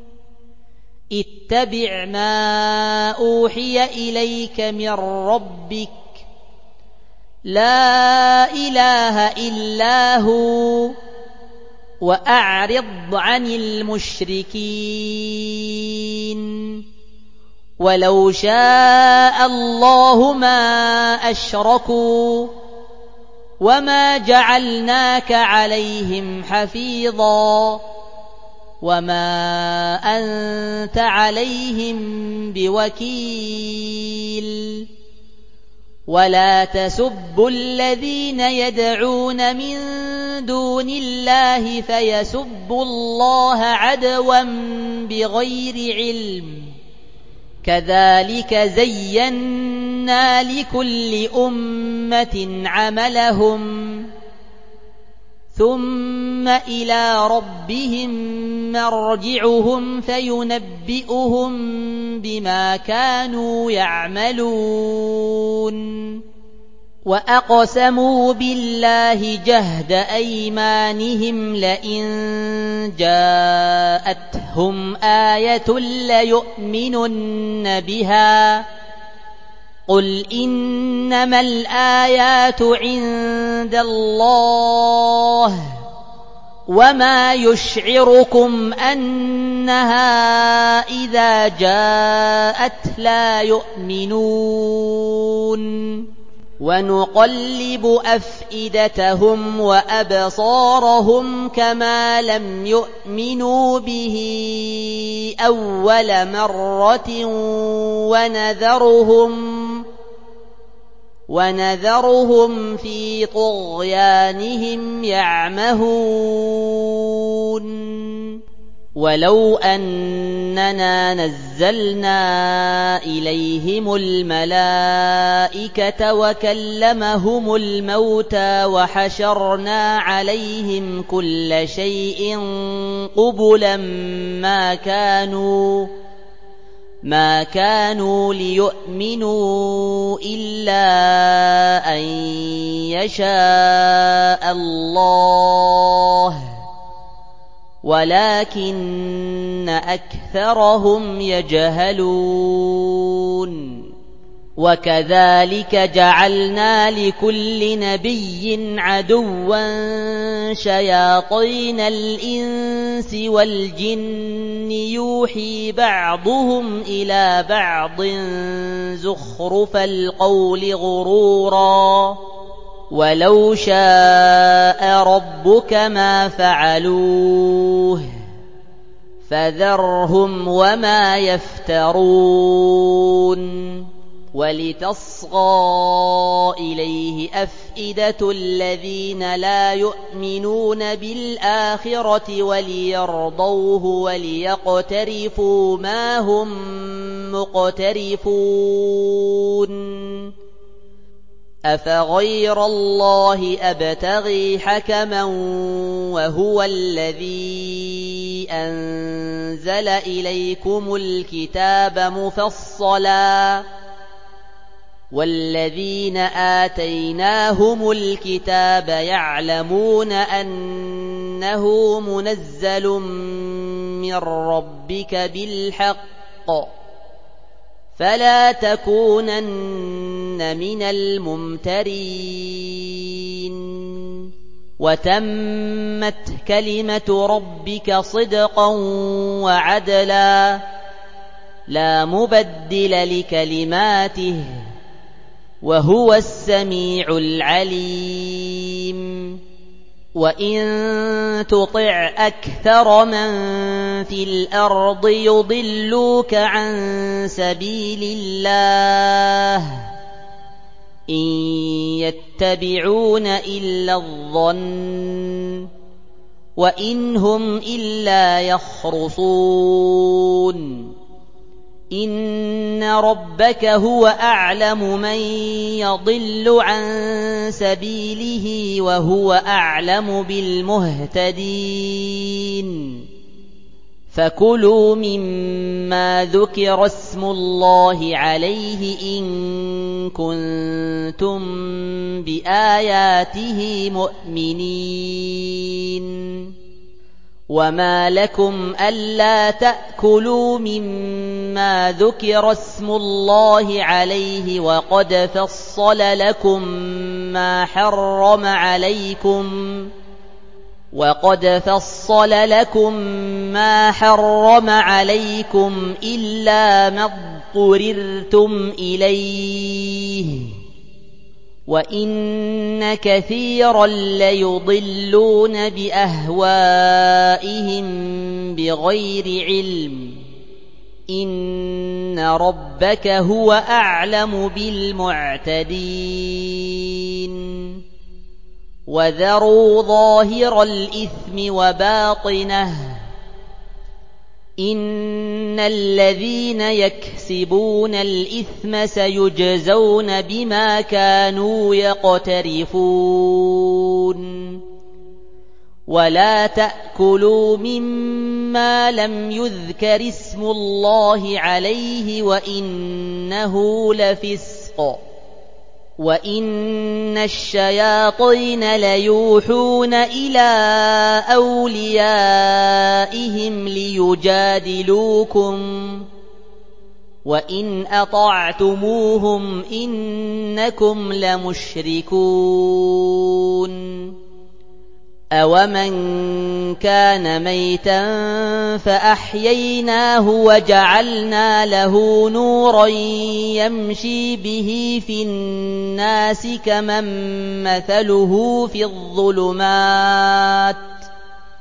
اتبع ما أوحي إليك من ربك لا إله إلا هو وأعرض عن المشركين ولو شاء الله ما أشركوا وما جعلناك عليهم حفيظا وما أنت عليهم بوكيل ولا تسبوا الذين يدعون من دون الله فيسبوا الله عدوا بغير علم كذلك زينا لكل أمة عملهم ثم إلى ربهم مرجعهم فينبئهم بما كانوا يعملون وأقسموا بالله جهد أيمانهم لئن جاءتهم آية ليؤمنن بها قل إنما الآيات عند الله وما يشعركم أنها إذا جاءت لا يؤمنون ونقلب أفئدتهم وأبصارهم كما لم يؤمنوا به أول مرة ونذرهم ونذرهم في طغيانهم يعمهون ولو أننا نزلنا إليهم الملائكة وكلمهم الموتى وحشرنا عليهم كل شيء قبلا ما كانوا ما كانوا ليؤمنوا إلا أن يشاء الله ولكن أكثرهم يجهلون وكذلك جعلنا لكل نبي عدوا شياطين الإنس والجن يوحي بعضهم إلى بعض زخرف القول غرورا ولو شاء ربك ما فعلوه فذرهم وما يفترون ولتصغى إليه أفئدة الذين لا يؤمنون بالآخرة وليرضوه وليقترفوا ما هم مقترفون أفغير الله أبتغي حكما وهو الذي أنزل إليكم الكتاب مفصلا والذين آتيناهم الكتاب يعلمون أنه منزل من ربك بالحق فلا تكونن من الممترين وتمت كلمة ربك صدقا وعدلا لا مبدل لكلماته وهو السميع العليم وإن تطع أكثر من في الأرض يضلوك عن سبيل الله إن يتبعون إلا الظن وإن هم إلا يخرصون إن ربك هو أعلم من يضل عن سبيله وهو أعلم بالمهتدين فكلوا مما ذكر اسم الله عليه إن كنتم بآياته مؤمنين وما لكم ألا تأكلوا مما ذكر اسم الله عليه وقد فصل لكم ما حرم عليكم وقد فصل لكم ما حرم عليكم إلا ما اضطررتم إليه وإن كثيرا ليضلون بأهوائهم بغير علم إن ربك هو أعلم بالمعتدين وذروا ظاهر الإثم وباطنه إن الذين يكسبون الإثم سيجزون بما كانوا يقترفون ولا تأكلوا مما لم يذكر اسم الله عليه وإنه لفسق وَإِنَّ الشَّيَاطِينَ لَيُوحُونَ إِلَىٰ أَوْلِيَائِهِمْ لِيُجَادِلُوكُمْ وَإِنْ أَطَعْتُمُوهُمْ إِنَّكُمْ لَمُشْرِكُونَ أَوَمَنْ كَانَ مَيْتًا فَأَحْيَيْنَاهُ وَجَعَلْنَا لَهُ نُورًا يَمْشِي بِهِ فِي النَّاسِ كَمَن مَّثَلُهُ فِي الظُّلُمَاتِ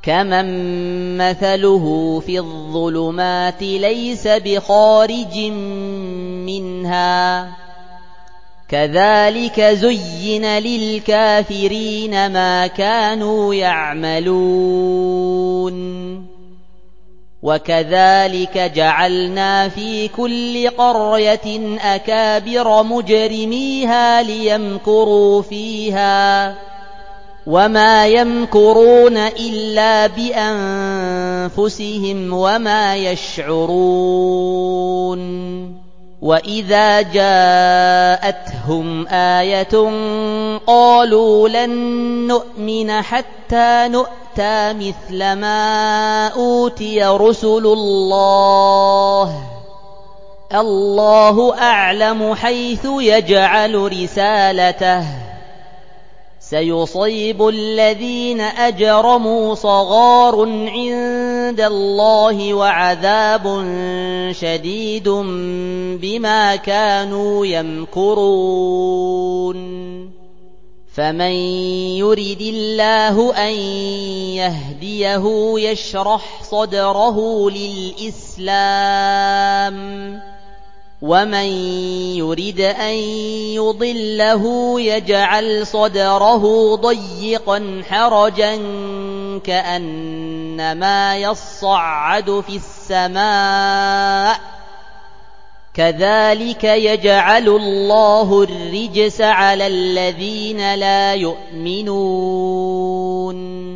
كَمَن مَّثَلُهُ فِي الظُّلُمَاتِ لَيْسَ بِخَارِجٍ مِّنْهَا كَذَٰلِكَ زُيِّنَ لِلْكَافِرِينَ مَا كَانُوا يَعْمَلُونَ وَكَذَٰلِكَ جَعَلْنَا فِي كُلِّ قَرْيَةٍ أَكَابِرَ مُجْرِمِيهَا لِيَمْكُرُوا فِيهَا وَمَا يَمْكُرُونَ إِلَّا بِأَنفُسِهِمْ وَمَا يَشْعُرُونَ وَإِذَا جَاءَتْهُمْ آيَةٌ قَالُوا لَن نُّؤْمِنَ حَتَّىٰ نُؤْتَىٰ مِثْلَ مَا أُوتِيَ رُسُلُ اللَّهِ اللَّهُ أَعْلَمُ حَيْثُ يَجْعَلُ رِسَالَتَهُ سَيُصِيبُ الَّذِينَ أَجْرَمُوا صَغَارٌ عِندَ اللَّهِ وَعَذَابٌ شَدِيدٌ بِمَا كَانُوا يَمْكُرُونَ فَمَن يُرِدِ اللَّهُ أَن يَهْدِيَهُ يَشْرَحْ صَدْرَهُ لِلْإِسْلَامِ وَمَن يُرِدْ أَن يُضِلَّهُ يَجْعَلْ صَدْرَهُ ضَيِّقًا حَرَجًا كَأَنَّمَا يَصَّعَّدُ فِي السَّمَاءِ كَذَٰلِكَ يَجْعَلُ اللَّهُ الرِّجْسَ عَلَى الَّذِينَ لَا يُؤْمِنُونَ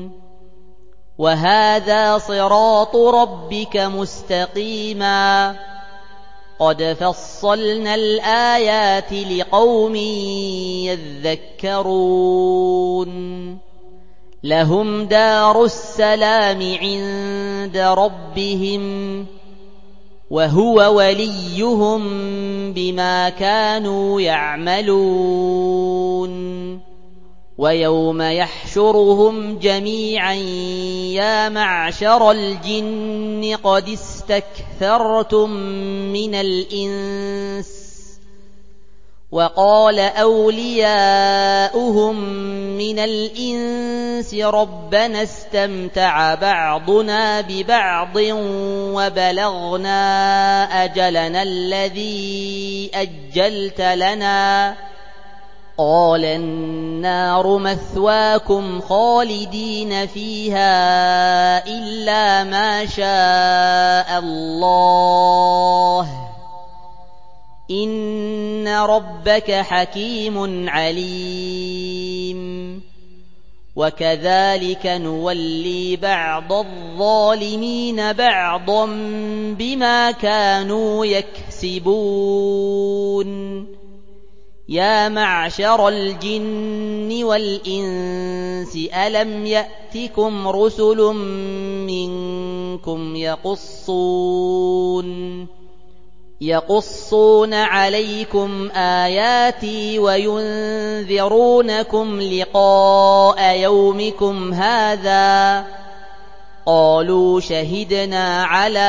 وَهَٰذَا صِرَاطُ رَبِّكَ مُسْتَقِيمًا قَدْ فَصَّلْنَا الْآيَاتِ لِقَوْمٍ يَذَّكَّرُونَ لَهُمْ دَارُ السَّلَامِ عِندَ رَبِّهِمْ وَهُوَ وَلِيُّهُم بِمَا كَانُوا يَعْمَلُونَ وَيَوْمَ يَحْشُرُهُمْ جَمِيعًا يَا مَعْشَرَ الْجِنِّ قَدِ اسْتَكْثَرْتُم مِّنَ الْإِنسِ وَقَالَ أَوْلِيَاؤُهُم مِّنَ الْإِنسِ رَبَّنَا اسْتَمْتَعَ بَعْضُنَا بِبَعْضٍ وَبَلَغْنَا أَجَلَنَا الَّذِي أَجَّلْتَ لَنَا قَالَ النَّارُ مَثْوَاكُمْ خَالِدِينَ فِيهَا إِلَّا مَا شَاءَ اللَّهُ ۗ إِنَّ رَبَّكَ حَكِيمٌ عَلِيمٌ وَكَذَٰلِكَ نُوَلِّي بَعْضَ الظَّالِمِينَ بَعْضًا بِمَا كَانُوا يَكْسِبُونَ يَا مَعْشَرَ الْجِنِّ وَالْإِنسِ أَلَمْ يَأْتِكُمْ رُسُلٌ مِّنكُمْ يَقُصُّونَ يَقُصُّونَ عَلَيْكُمْ آيَاتِي وَيُنذِرُونَكُمْ لِقَاءَ يَوْمِكُمْ هَٰذَا ۚ قَالُوا شَهِدْنَا عَلَىٰ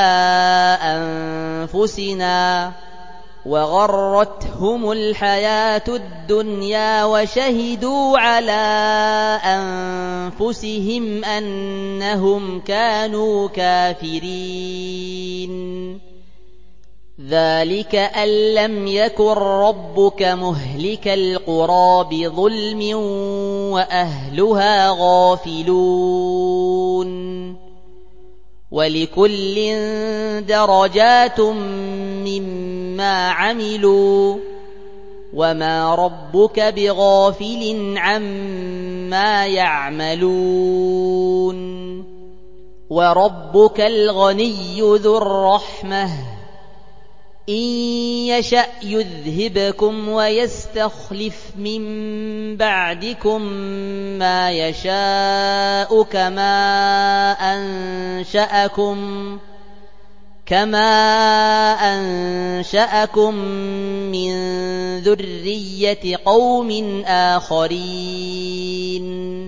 أَنفُسِنَا وَغَرَّتْهُمُ الْحَيَاةُ الدُّنْيَا وَشَهِدُوا عَلَىٰ أَنفُسِهِمْ أَنَّهُمْ كَانُوا كَافِرِينَ ذَٰلِكَ أَن لَّمْ يَكُن رَّبُّكَ مُهْلِكَ الْقُرَىٰ بِظُلْمٍ وَأَهْلُهَا غَافِلُونَ وَلِكُلٍّ دَرَجَاتٌ مِّمَّا عَمِلُوا وَمَا رَبُّكَ بِغَافِلٍ عَمَّا يَعْمَلُونَ وَرَبُّكَ الْغَنِيُّ ذُو الرَّحْمَةِ إِن يَشَأْ يُذْهِبْكُمْ وَيَسْتَخْلِفْ مِن بَعْدِكُم مَّا يَشَاءُ كَمَا أَنشَأَكُم كَمَا أَنشَأَكُم مِّن ذُرِّيَّةِ قَوْمٍ آخَرِينَ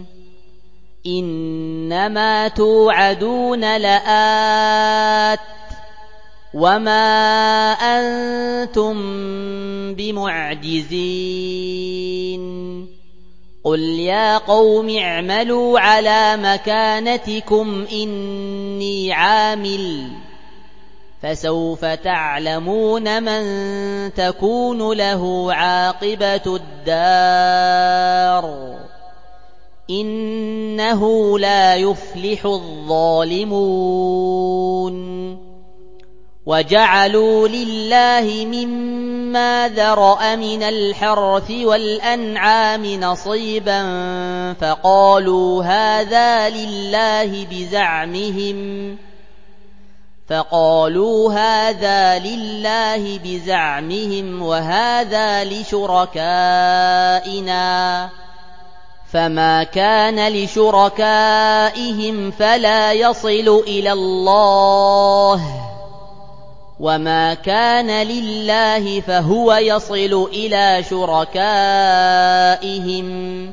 إِنَّمَا تُوعَدُونَ لَآتٍ وَمَا أَنتُم بِمُعْجِزِينَ قُلْ يَا قَوْمِ اعْمَلُوا عَلَىٰ مَكَانَتِكُمْ إِنِّي عَامِلٌ ۖ فَسَوْفَ تَعْلَمُونَ مَن تَكُونُ لَهُ عَاقِبَةُ الدَّارِ ۗ إِنَّهُ لَا يُفْلِحُ الظَّالِمُونَ. وَجَعَلُوا لِلَّهِ مِمَّا ذَرَأَ مِنَ الْحَرْثِ وَالْأَنْعَامِ نَصِيبًا فَقَالُوا هَٰذَا لِلَّهِ بِزَعْمِهِمْ فَقَالُوا هَٰذَا لِلَّهِ بِزَعْمِهِمْ وَهَٰذَا لِشُرَكَائِنَا ۖ فَمَا كَانَ لِشُرَكَائِهِمْ فَلَا يَصِلُ إِلَى اللَّهِ ۖ وَمَا كَانَ لِلَّهِ فَهُوَ يَصِلُ إِلَىٰ شُرَكَائِهِمْ ۗ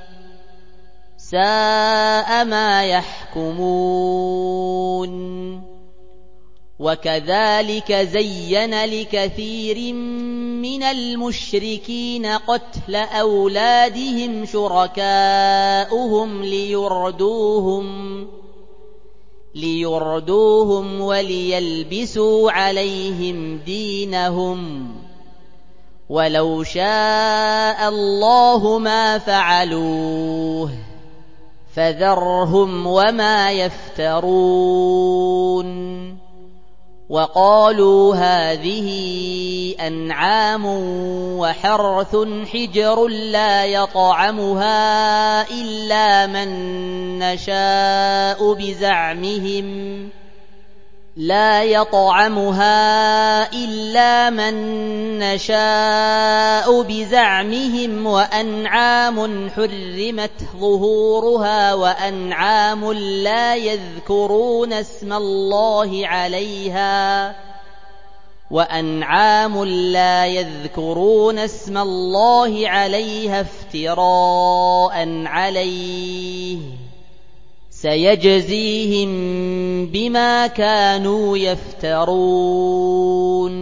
سَاءَ مَا يَحْكُمُونَ. وَكَذَٰلِكَ زَيَّنَ لِكَثِيرٍ مِّنَ الْمُشْرِكِينَ قَتْلَ أَوْلَادِهِمْ شُرَكَاؤُهُمْ لِيُرْدُوهُمْ لِيُرْدُوهُمْ وَلِيَلْبِسُوا عَلَيْهِمْ دِينَهُمْ ۖ وَلَوْ شَاءَ اللَّهُ مَا فَعَلُوهُ ۖ فَذَرْهُمْ وَمَا يَفْتَرُونَ. وَقَالُوا هَٰذِهِ أَنْعَامٌ وَحَرْثٌ حِجْرٌ لَّا يَطْعَمُهَا إِلَّا مَن نَّشَاءُ بِزَعْمِهِمْ لَا يَطْعَمُهَا إِلَّا مَن نَّشَاءُ بِزَعْمِهِمْ وَأَنْعَامٌ حُرِّمَتْ ظُهُورُهَا وَأَنْعَامٌ لَّا يَذْكُرُونَ اسْمَ اللَّهِ عَلَيْهَا وَأَنْعَامٌ لَّا يَذْكُرُونَ اسْمَ اللَّهِ عَلَيْهَا افْتِرَاءً عَلَيْهِ ۚ سَيَجْزِيهِم بِمَا كَانُوا يَفْتَرُونَ.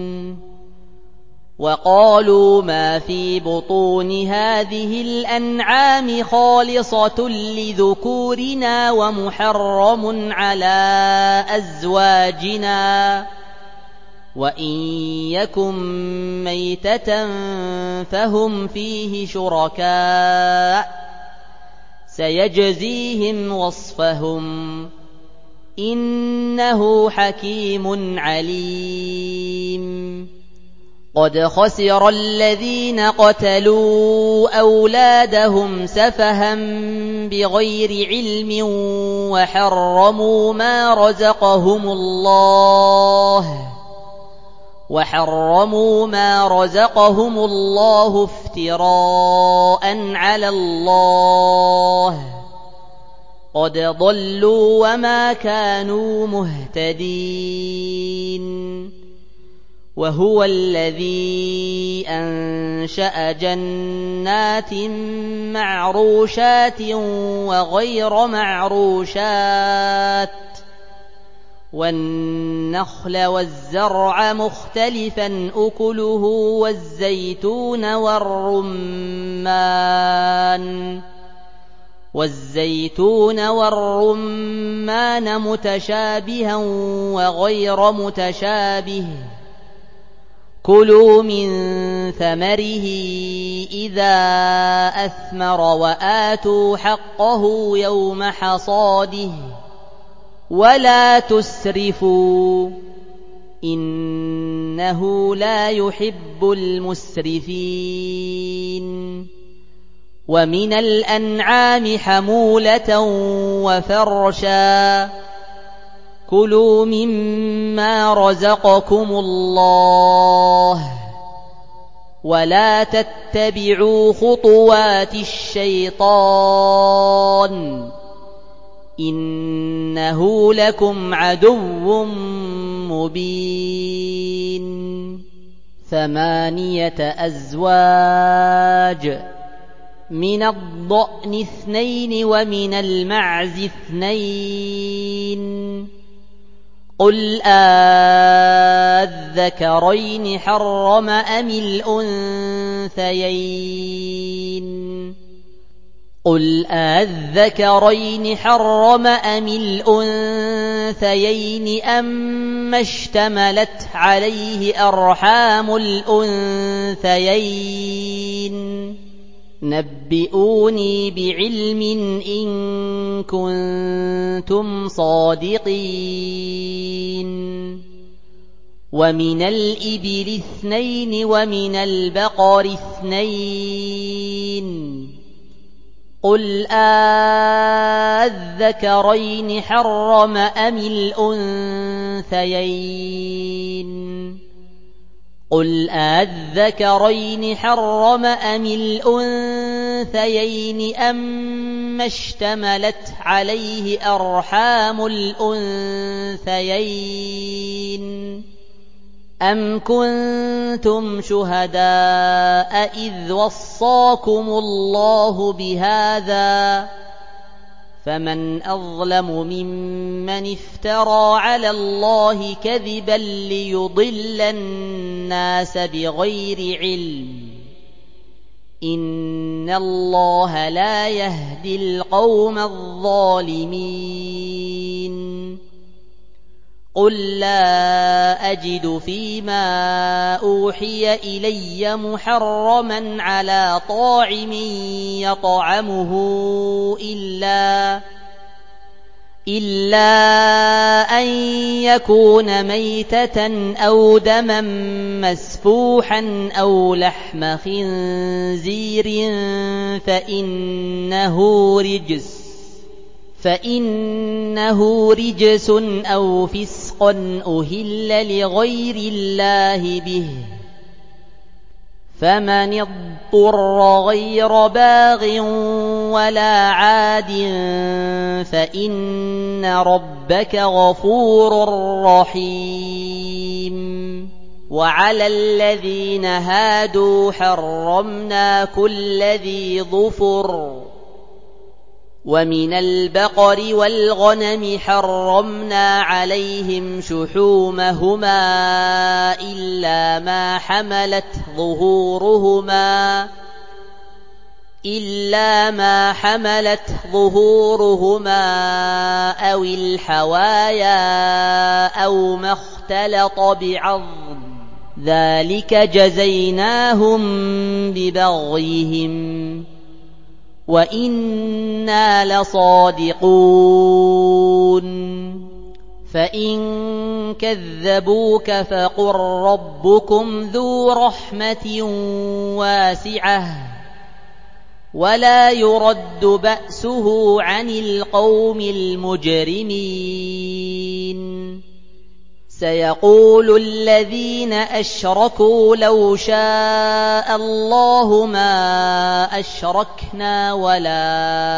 وَقَالُوا مَا فِي بُطُونِ هَٰذِهِ الْأَنْعَامِ خَالِصَةٌ لِّذُكُورِنَا وَمُحَرَّمٌ عَلَىٰ أَزْوَاجِنَا ۖ وَإِن يَكُن مَّيْتَةً فَهُمْ فِيهِ شُرَكَاءُ ۚ سَيَجْزِيهِمْ وَصْفَهُمْ ۚ إِنَّهُ حَكِيمٌ عَلِيمٌ. قَدْ خَسِرَ الَّذِينَ قَتَلُوا أَوْلَادَهُمْ سَفَهًا بِغَيْرِ عِلْمٍ وَحَرَّمُوا مَا رَزَقَهُمُ اللَّهُ وَحَرَّمُوا مَا رَزَقَهُمُ اللَّهُ افْتِرَاءً عَلَى اللَّهِ ۚ قَدْ ضَلُّوا وَمَا كَانُوا مُهْتَدِينَ. وَهُوَ الَّذِي أَنشَأَ جَنَّاتٍ مَّعْرُوشَاتٍ وَغَيْرَ مَعْرُوشَاتٍ وَالنَّخْلَ وَالزَّرْعَ مُخْتَلِفًا أُكُلُهُ وَالزَّيْتُونَ وَالرُّمَّانَ وَالزَّيْتُونَ وَالرُّمَّانَ مُتَشَابِهًا وَغَيْرَ مُتَشَابِهٍ ۚ كُلُوا مِن ثَمَرِهِ إِذَا أَثْمَرَ وَآتُوا حَقَّهُ يَوْمَ حَصَادِهِ ۖ وَلَا تُسْرِفُوا ۚ إِنَّهُ لَا يُحِبُّ الْمُسْرِفِينَ. وَمِنَ الْأَنْعَامِ حَمُولَةً وَفَرْشًا ۚ كُلُوا مِمَّا رَزَقَكُمُ اللَّهُ ۚ وَلَا تَتَّبِعُوا خُطُوَاتِ الشَّيْطَانِ ۚ إِنَّهُ لَكُمْ عَدُوٌّ مُّبِينٌ. ثَمَانِيَةَ أَزْوَاجٍ، مِّنَ الضَّأْنِ اثْنَيْنِ وَمِنَ الْمَعْزِ اثْنَيْنِ. قُلْ آلذَّكَرَيْنِ حَرَّمَ أَمِ الْأُنثَيَيْنِ قُلْ أَذَّكَرَيْنِ حَرَّمَ أَمِ الْأُنثَيَيْنِ أَمَّا اشْتَمَلَتْ عَلَيْهِ أَرْحَامُ الْأُنثَيَيْنِ نَبِّئُونِي بِعِلْمٍ إِن كُنتُمْ صَادِقِينَ وَمِنَ الْإِبِلِ اثْنَيْنِ وَمِنَ الْبَقَرِ اثْنَيْنِ قُلْ أَذَّكَرَيْنِ حَرَّمَ أَمِ الْأُنثَيَيْنِ قُلْ أَذَّكَرَيْنِ حَرَّمَ أَمِ الْأُنثَيَيْنِ أَمَّا اشْتَمَلَتْ عَلَيْهِ أَرْحَامُ الْأُنثَيَيْنِ أَمْ كُنتُمْ شُهَدَاءَ إِذْ وَصَّاكُمُ اللَّهُ بِهَذَا فَمَنْ أَظْلَمُ مِمَّنِ افْتَرَىٰ عَلَى اللَّهِ كَذِبًا لِيُضِلَّ النَّاسَ بِغَيْرِ عِلْمٍ إِنَّ اللَّهَ لَا يَهْدِي الْقَوْمَ الظَّالِمِينَ قُل لَّا أَجِدُ فِيمَا أُوحِيَ إِلَيَّ مُحَرَّمًا عَلَىٰ طَاعِمٍ يَطْعَمُهُ إِلَّا إِلَّا أَن يَكُونَ مَيْتَةً أَوْ دَمًا مَّسْفُوحًا أَوْ لَحْمَ خِنزِيرٍ فَإِنَّهُ رِجْسٌ فَإِنَّهُ رِجْسٌ أَوْ فِسْقٌ أُهِلَّ لِغَيْرِ اللَّهِ بِهِ ۚ فَمَنِ اضْطُرَّ غَيْرَ بَاغٍ وَلَا عَادٍ فَإِنَّ رَبَّكَ غَفُورٌ رَّحِيمٌ وَعَلَى الَّذِينَ هَادُوا حَرَّمْنَا كُلَّ ذِي ظُفُرٍ وَمِنَ الْبَقَرِ وَالْغَنَمِ حَرَّمْنَا عَلَيْهِمْ شُحُومَهُمَا إِلَّا مَا حَمَلَتْ ظُهُورُهُمَا إِلَّا مَا حَمَلَتْ ظُهُورُهُمَا أَوِ الْحَوَايَا أَوْ مَا اخْتَلَطَ بِعَظْمٍ ذَلِكَ جَزَيْنَاهُم بِبَغْيِهِمْ وَإِنَّا لَصَادِقُونَ فَإِن كَذَّبُوكَ فَقُل رَّبُّكُمْ ذُو رَحْمَةٍ وَاسِعَةٍ وَلَا يُرَدُّ بَأْسُهُ عَنِ الْقَوْمِ الْمُجْرِمِينَ سَيَقُولُ الَّذِينَ أَشْرَكُوا لَوْ شَاءَ اللَّهُ مَا أَشْرَكْنَا وَلَا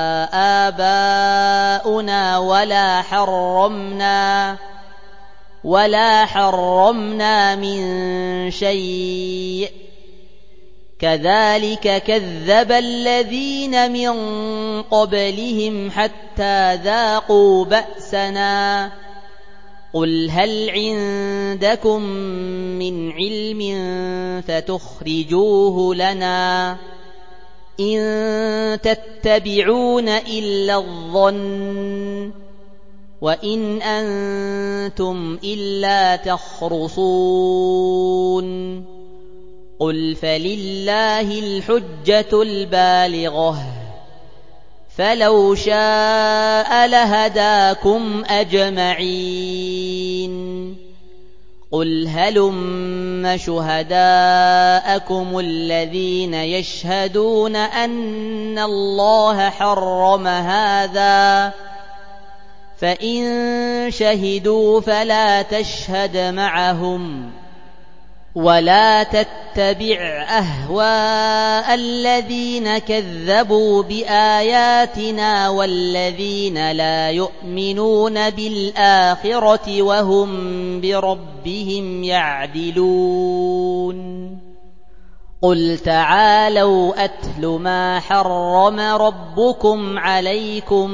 آبَاؤُنَا وَلَا حَرَّمْنَا وَلَا حَرَّمْنَا مِن شَيْءٍ كَذَلِكَ كَذَّبَ الَّذِينَ مِن قَبْلِهِمْ حَتَّىٰ ذَاقُوا بَأْسَنَا قُلْ هَلْ عِندَكُم مِّنْ عِلْمٍ فَتُخْرِجُوهُ لَنَا ۖ إِن تَتَّبِعُونَ إِلَّا الظَّنَّ وَإِنْ أَنتُمْ إِلَّا تَخْرُصُونَ قُلْ فَلِلَّهِ الْحُجَّةُ الْبَالِغَةُ فَلَوْ شَاءَ لَهَدَاكُمْ أَجْمَعِينَ قُلْ هَلُمَّ شُهَدَاءَكُمُ الَّذِينَ يَشْهَدُونَ أَنَّ اللَّهَ حَرَّمَ هَٰذَا ۖ فَإِن شَهِدُوا فَلَا تَشْهَدْ مَعَهُمْ وَلَا تَتَّبِعْ أَهْوَاءَ الَّذِينَ كَذَّبُوا بِآيَاتِنَا وَالَّذِينَ لَا يُؤْمِنُونَ بِالْآخِرَةِ وَهُم بِرَبِّهِمْ يَعْدِلُونَ قُلْ تَعَالَوْا أَتْلُ مَا حَرَّمَ رَبُّكُمْ عَلَيْكُمْ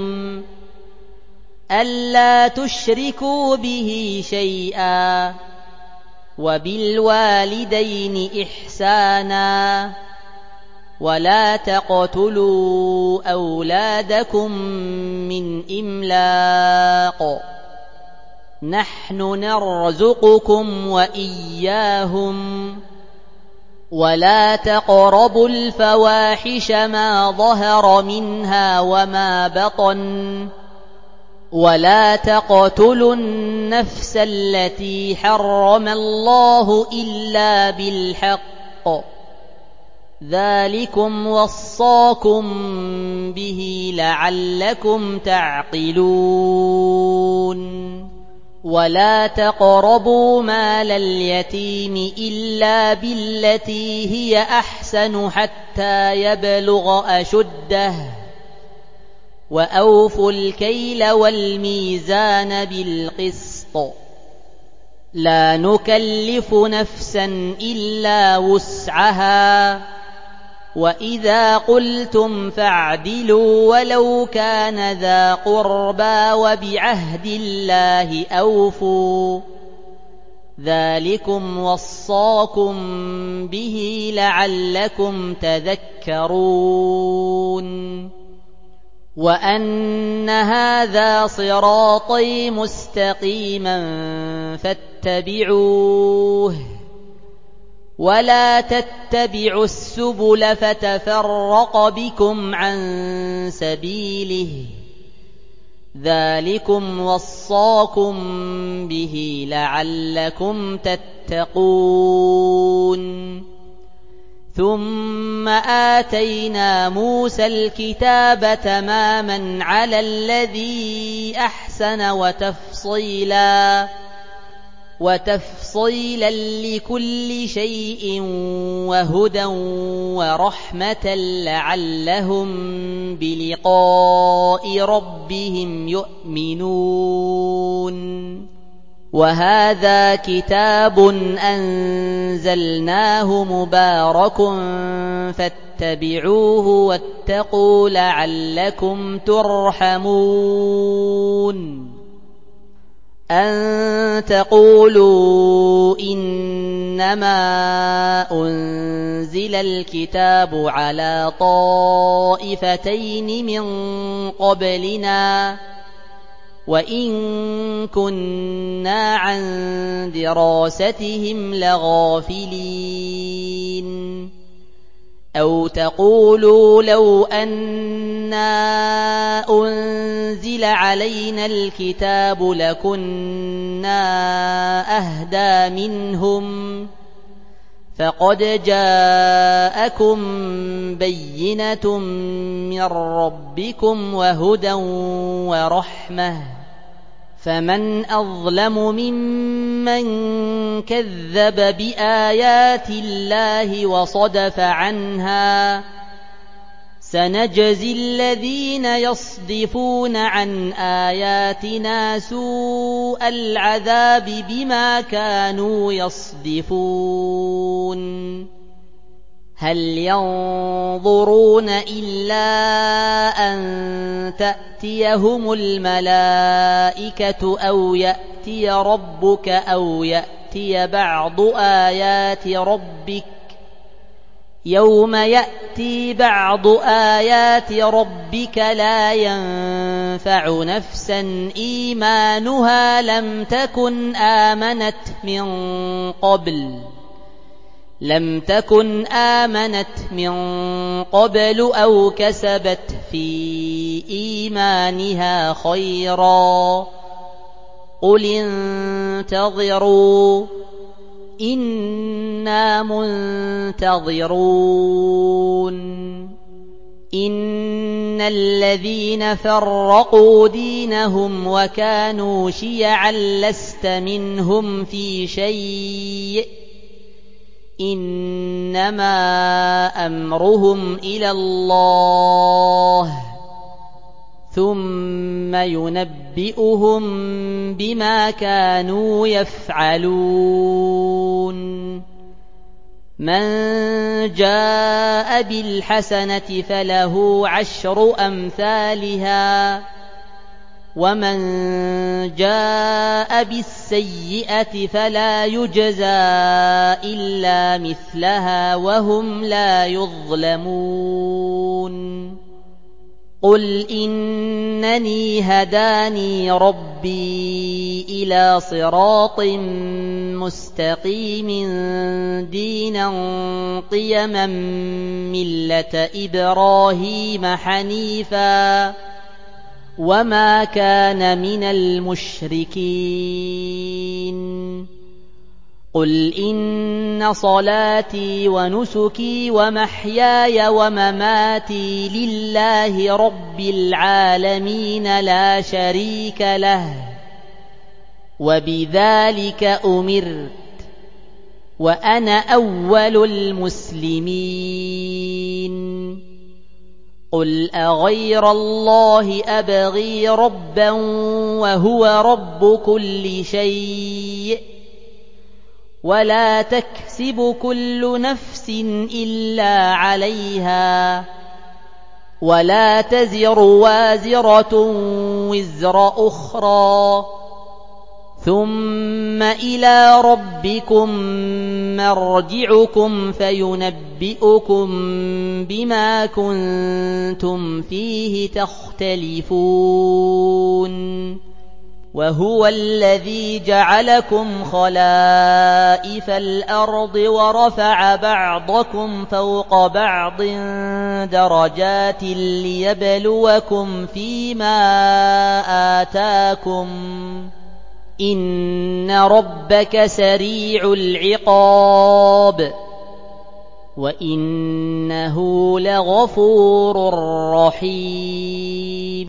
أَلَّا تُشْرِكُوا بِهِ شَيْئًا وَبِالْوَالِدَيْنِ إِحْسَانًا ولا تقتلوا أولادكم من إملاق نحن نرزقكم وإياهم ولا تقربوا الفواحش ما ظهر منها وما بطن ولا تقتلوا النفس التي حرم الله إلا بالحق ذلكم وصاكم به لعلكم تعقلون ولا تقربوا مال اليتيم إلا بالتي هي أحسن حتى يبلغ أشده وأوفوا الكيل والميزان بالقسط لا نكلف نفسا إلا وسعها وإذا قلتم فاعدلوا ولو كان ذا قربى وبعهد الله أوفوا ذلكم وصاكم به لعلكم تذكرون وأن هذا صراطي مستقيما فاتبعوه ولا تتبعوا السبل فتفرق بكم عن سبيله ذلكم وصاكم به لعلكم تتقون ثم آتينا موسى الكتاب تماما على الذي أحسن وتفصيلا وتفصيلا لكل شيء وهدى ورحمة لعلهم بلقاء ربهم يؤمنون وهذا كتاب أنزلناه مبارك فاتبعوه واتقوا لعلكم ترحمون أن تقولوا إنما أنزل الكتاب على طائفتين من قبلنا وإن كنا عن دراستهم لغافلين أو تقولوا لو أنا أنزل علينا الكتاب لكنا أهدى منهم فقد جاءكم بينة من ربكم وهدى ورحمة فمن أظلم ممن كذب بآيات الله وصدف عنها سنجزي الذين يصدفون عن آياتنا سوء العذاب بما كانوا يصدفون هل ينظرون إلا أن تأتيهم الملائكة أو يأتي ربك أو يأتي بعض آيات ربك يوم يأتي بعض آيات ربك لا ينفع نفسا إيمانها لم تكن آمنت من قبل لم تكن آمنت من قبل أو كسبت في إيمانها خيرا قل انتظروا إنا منتظرون إن الذين فرقوا دينهم وكانوا شيعا لست منهم في شيء إنما أمرهم إلى الله ثم ينبئهم بما كانوا يفعلون من جاء بالحسنة فله عشر أمثالها وَمَن جَاءَ بِالسَّيِّئَةِ فَلَا يُجْزَىٰ إِلَّا مِثْلَهَا وَهُمْ لَا يُظْلَمُونَ قُلْ إِنَّنِي هَدَانِي رَبِّي إِلَىٰ صِرَاطٍ مُّسْتَقِيمٍ دِينًا قِيَمًا مِّلَّةَ إِبْرَاهِيمَ حَنِيفًا وَمَا كَانَ مِنَ الْمُشْرِكِينَ قُلْ إِنَّ صَلَاتِي وَنُسُكِي وَمَحْيَايَ وَمَمَاتِي لِلَّهِ رَبِّ الْعَالَمِينَ لَا شَرِيكَ لَهُ وَبِذَٰلِكَ أُمِرْتُ وَأَنَا أَوَّلُ الْمُسْلِمِينَ قُلْ أَغَيْرَ اللَّهِ أَبْغِي رَبًّا وَهُوَ رَبُّ كُلِّ شَيْءٍ وَلَا تَكْسِبُ كُلُّ نَفْسٍ إِلَّا عَلَيْهَا وَلَا تَزِرُ وَازِرَةٌ وِزْرَ أُخْرَىٰ ثُمَّ إِلَىٰ رَبِّكُم مَّرْجِعُكُمْ فَيُنَبِّئُكُم بِمَا كُنتُمْ فِيهِ تَخْتَلِفُونَ وَهُوَ الَّذِي جَعَلَكُمْ خَلَائِفَ الْأَرْضِ وَرَفَعَ بَعْضَكُمْ فَوْقَ بَعْضٍ دَرَجَاتٍ لِّيَبْلُوَكُمْ فِيمَا آتَاكُمْ إِنَّ رَبَّكَ سَرِيعُ الْعِقَابِ وَإِنَّهُ لَغَفُورٌ رَّحِيمٌ